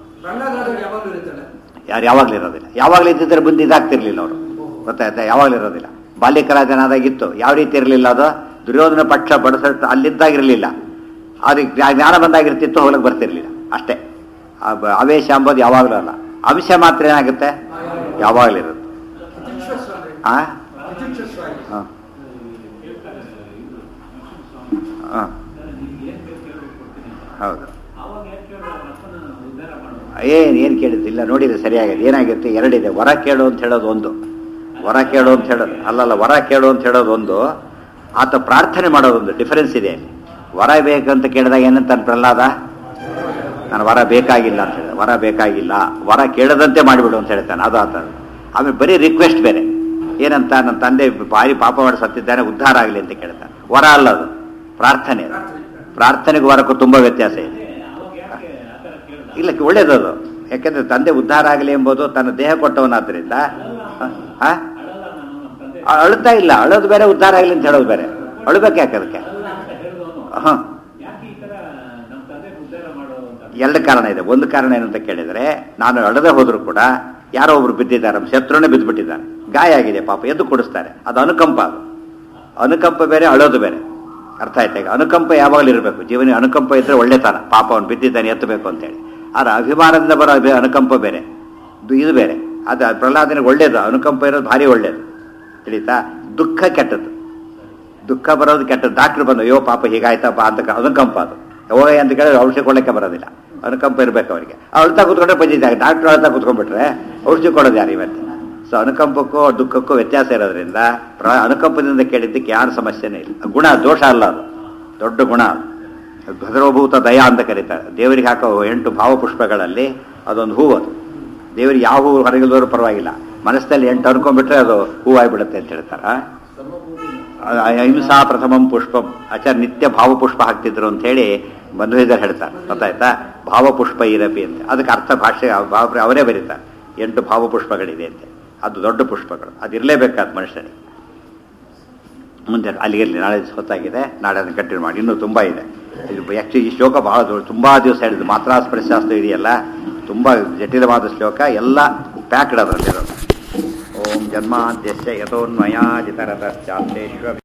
ಯಾರು ಯಾವಾಗಲೂ ಇರೋದಿಲ್ಲ. ಯಾವಾಗಲೂ ಇದ್ದಿದ್ರೆ ಮುಂದೆ ಇದಾಗ್ತಿರ್ಲಿಲ್ಲ ಅವರು. ಗೊತ್ತಾಯ್ತಾ? ಯಾವಾಗಲೂ ಇರೋದಿಲ್ಲ. ಬಾಲ್ಯಕರಾಜನಾದಾಗಿತ್ತು, ಯಾವ ರೀತಿ ಇರಲಿಲ್ಲ ಅದು? ದುರ್ಯೋಧನ ಪಕ್ಷ ಬಡಿಸ ಅಲ್ಲಿದ್ದಾಗಿರಲಿಲ್ಲ. ಅದಕ್ಕೆ ಜ್ಞಾನ ಬಂದಾಗಿರ್ತಿತ್ತು, ಹೋಗ್ಲಿಕ್ಕೆ ಬರ್ತಿರ್ಲಿಲ್ಲ ಅಷ್ಟೇ. ಆವೇಶ ಅಂಬೋದು ಯಾವಾಗಲೂ ಅಲ್ಲ. ಅಂಶ ಮಾತ್ರ ಏನಾಗುತ್ತೆ? ಯಾವಾಗಲೂ ಇರುತ್ತೆ. ಹೌದು. ಏನು ಕೇಳಿದ್ದಿಲ್ಲ ನೋಡಿದ್ರೆ ಸರಿಯಾಗಿದೆ. ಏನಾಗುತ್ತೆ? ಎರಡಿದೆ. ವರ ಕೇಳು ಅಂತ ಹೇಳೋದು ಒಂದು, ವರ ಕೇಳು ಅಂತ ಹೇಳೋದು ಅಲ್ಲಲ್ಲ. ವರ ಕೇಳು ಅಂತ ಹೇಳೋದು ಒಂದು, ಆತ ಪ್ರಾರ್ಥನೆ ಮಾಡೋದೊಂದು. ಡಿಫರೆನ್ಸ್ ಇದೆ ಅಲ್ಲಿ. ವರ ಬೇಕಂತ ಕೇಳಿದಾಗ ಏನಂತ ಪ್ರಹ್ಲಾದ? ನಾನು ವರ ಬೇಕಾಗಿಲ್ಲ ಅಂತ ಹೇಳಿದೆ. ವರ ಬೇಕಾಗಿಲ್ಲ, ವರ ಕೇಳದಂತೆ ಮಾಡಿಬಿಡು ಅಂತ ಹೇಳ್ತಾನೆ. ಅದು ಆತ. ಆಮೇಲೆ ಬರೀ ರಿಕ್ವೆಸ್ಟ್ ಬೇರೆ. ಏನಂತ? ನನ್ನ ತಂದೆ ಭಾರಿ ಪಾಪ ಮಾಡಿ ಸತ್ತಿದ್ದಾನೆ, ಉದ್ಧಾರ ಆಗಲಿ ಅಂತ ಕೇಳ್ತಾನೆ. ವರ ಅಲ್ಲ ಅದು, ಪ್ರಾರ್ಥನೆ. ಪ್ರಾರ್ಥನೆಗೂ ವರಕ್ಕೂ ತುಂಬ ವ್ಯತ್ಯಾಸ ಇದೆ. ಇಲ್ಲ, ಒಳ್ಳೇದದು. ಯಾಕೆಂದ್ರೆ ತಂದೆ ಉದ್ಧಾರ ಆಗಲಿ ಎಂಬುದು ತನ್ನ ದೇಹ ಕೊಟ್ಟವನಾದ್ರಿಂದ ಅಳುತ್ತಾ ಇಲ್ಲ. ಅಳೋದು ಬೇರೆ, ಉದ್ಧಾರ ಆಗಲಿ ಅಂತ ಹೇಳೋದು ಬೇರೆ. ಅಳಬೇಕು ಯಾಕೆ ಅದಕ್ಕೆ? ಎರಡು ಕಾರಣ ಇದೆ. ಒಂದು ಕಾರಣ ಏನಂತ ಕೇಳಿದರೆ, ನಾನು ಅಳದೆ ಹೋದ್ರು ಕೂಡ ಯಾರೋ ಒಬ್ರು ಬಿದ್ದಿದ್ದಾರೆ, ಶತ್ರುನೇ ಬಿದ್ದುಬಿಟ್ಟಿದ್ದಾರೆ, ಗಾಯ ಆಗಿದೆ ಪಾಪ, ಎದ್ದು ಕೊಡಿಸ್ತಾರೆ. ಅದು ಅನುಕಂಪ. ಅದು ಅನುಕಂಪ ಬೇರೆ, ಅಳೋದು ಬೇರೆ. ಅರ್ಥ ಆಯ್ತಾ? ಈಗ ಅನುಕಂಪ ಯಾವಾಗಲೂ ಇರಬೇಕು. ಜೀವನಿಗೆ ಅನುಕಂಪ ಇದ್ದರೆ ಒಳ್ಳೆತನ, ಪಾಪ ಅವನು ಬಿದ್ದಿದ್ದಾನೆ ಎತ್ತಬೇಕು ಅಂತೇಳಿ. ಆದರೆ ಅಭಿಮಾನದಿಂದ ಬರೋ ಅನುಕಂಪ ಬೇರೆ, ಇದು ಬೇರೆ. ಅದು ಪ್ರಹ್ಲಾದನಿಗೆ ಒಳ್ಳೇದು, ಅನುಕಂಪ ಇರೋದು ಭಾರಿ ಒಳ್ಳೇದು, ತಿಳಿತಾ? ದುಃಖ ಕೆಟ್ಟದ್ದು, ದುಃಖ ಬರೋದು ಕೆಟ್ಟದ್ದು. ಡಾಕ್ಟ್ರ್ ಬಂದು ಅಯ್ಯೋ ಪಾಪ ಹೀಗಾಯ್ತಪ್ಪ ಅಂತ ಅನುಕಂಪ. ಅದು ಯಾವಾಗ ಅಂತ ಕೇಳಿದ್ರೆ ಔಷಧಿ ಕೊಡೋಕ್ಕೆ ಬರೋದಿಲ್ಲ, ಅನುಕಂಪ ಇರಬೇಕು ಅವರಿಗೆ. ಅಳ್ತಾ ಕೂತ್ಕೊಂಡ್ರೆ ಬಂದಿದ್ದಾಗ ಡಾಕ್ಟ್ರು ಅಳ್ತಾ ಕೂತ್ಕೊಂಡ್ಬಿಟ್ರೆ ಔಷಧಿ ಕೊಡೋದು ಯಾರು ಇವತ್ತು? ಸೊ ಅನುಕಂಪಕ್ಕೂ ದುಃಖಕ್ಕೂ ವ್ಯತ್ಯಾಸ ಇರೋದ್ರಿಂದ ಅನುಕಂಪದಿಂದ ಕೇಳಿದ್ದಕ್ಕೆ ಯಾರು ಸಮಸ್ಯೆನೇ ಇಲ್ಲ. ಗುಣ, ದೋಷ ಅಲ್ಲ, ಅದು ದೊಡ್ಡ ಗುಣ. ಭದ್ರೋಭೂತ ದಯಾ ಅಂತ ಕರೀತಾರೆ. ದೇವರಿಗೆ ಹಾಕೋ 8 ಭಾವಪುಷ್ಪಗಳಲ್ಲಿ ಅದೊಂದು ಹೂವು. ಅದು ದೇವರಿಗೆ ಯಾವ ಹೂವು ಹೊರಗಿಲ್ದವರು ಪರವಾಗಿಲ್ಲ, ಮನಸ್ಸಲ್ಲಿ 8 ಅನ್ಕೊಂಡ್ಬಿಟ್ರೆ ಅದು ಹೂವಾಗ್ಬಿಡುತ್ತೆ ಅಂತ ಹೇಳ್ತಾರ. ಅಹಿಂಸಾ ಪ್ರಥಮಂ ಪುಷ್ಪಂ. ಆಚಾರ್ಯ ನಿತ್ಯ ಭಾವಪುಷ್ಪ ಹಾಕ್ತಿದ್ರು ಅಂತ ಹೇಳಿ ಮಧ್ವೇದರ್ ಹೇಳ್ತಾರೆ, ಗೊತ್ತಾಯ್ತಾ? ಭಾವಪುಷ್ಪ ಇರಪಿ ಅಂತ. ಅದಕ್ಕೆ ಅರ್ಥ ಭಾಷೆ ಅವರೇ ಬರೀತಾರೆ, 8 ಭಾವಪುಷ್ಪಗಳಿದೆ ಅಂತ. ಅದು ದೊಡ್ಡ ಪುಷ್ಪಗಳು, ಅದಿರಲೇಬೇಕಾದ ಮನುಷ್ಯನಿಗೆ. ಮುಂದೆ ಅಲ್ಲಿಗೆ ನಾಳೆ ಹೊತ್ತಾಗಿದೆ, ನಾಳೆ ಅದನ್ನು ಕಂಟಿನ್ಯೂ ಮಾಡಿ. ಇನ್ನೂ ತುಂಬ ಇದೆ. ಇದು ಆ್ಯಕ್ಚುಲಿ ಈ ಶ್ಲೋಕ ಬಹಳ ತುಂಬ ದಿವಸ ಹೇಳಿದ್ದು. ಮಾತ್ರಾ ಸ್ಪರ್ಶಾಸ್ತ್ರ ಇದೆಯಲ್ಲ, ತುಂಬ ಜಟಿಲವಾದ ಶ್ಲೋಕ, ಎಲ್ಲ ಪ್ಯಾಕ್ಡ್ ಅದರಲ್ಲಿರೋದು. ಓಂ ಜನ್ಮಾದ್ಯಸ್ಯ ಯತೋನ್ಮಯಾಜಿತರತಶ್ಚಾಪ್ತೇಶ್ವ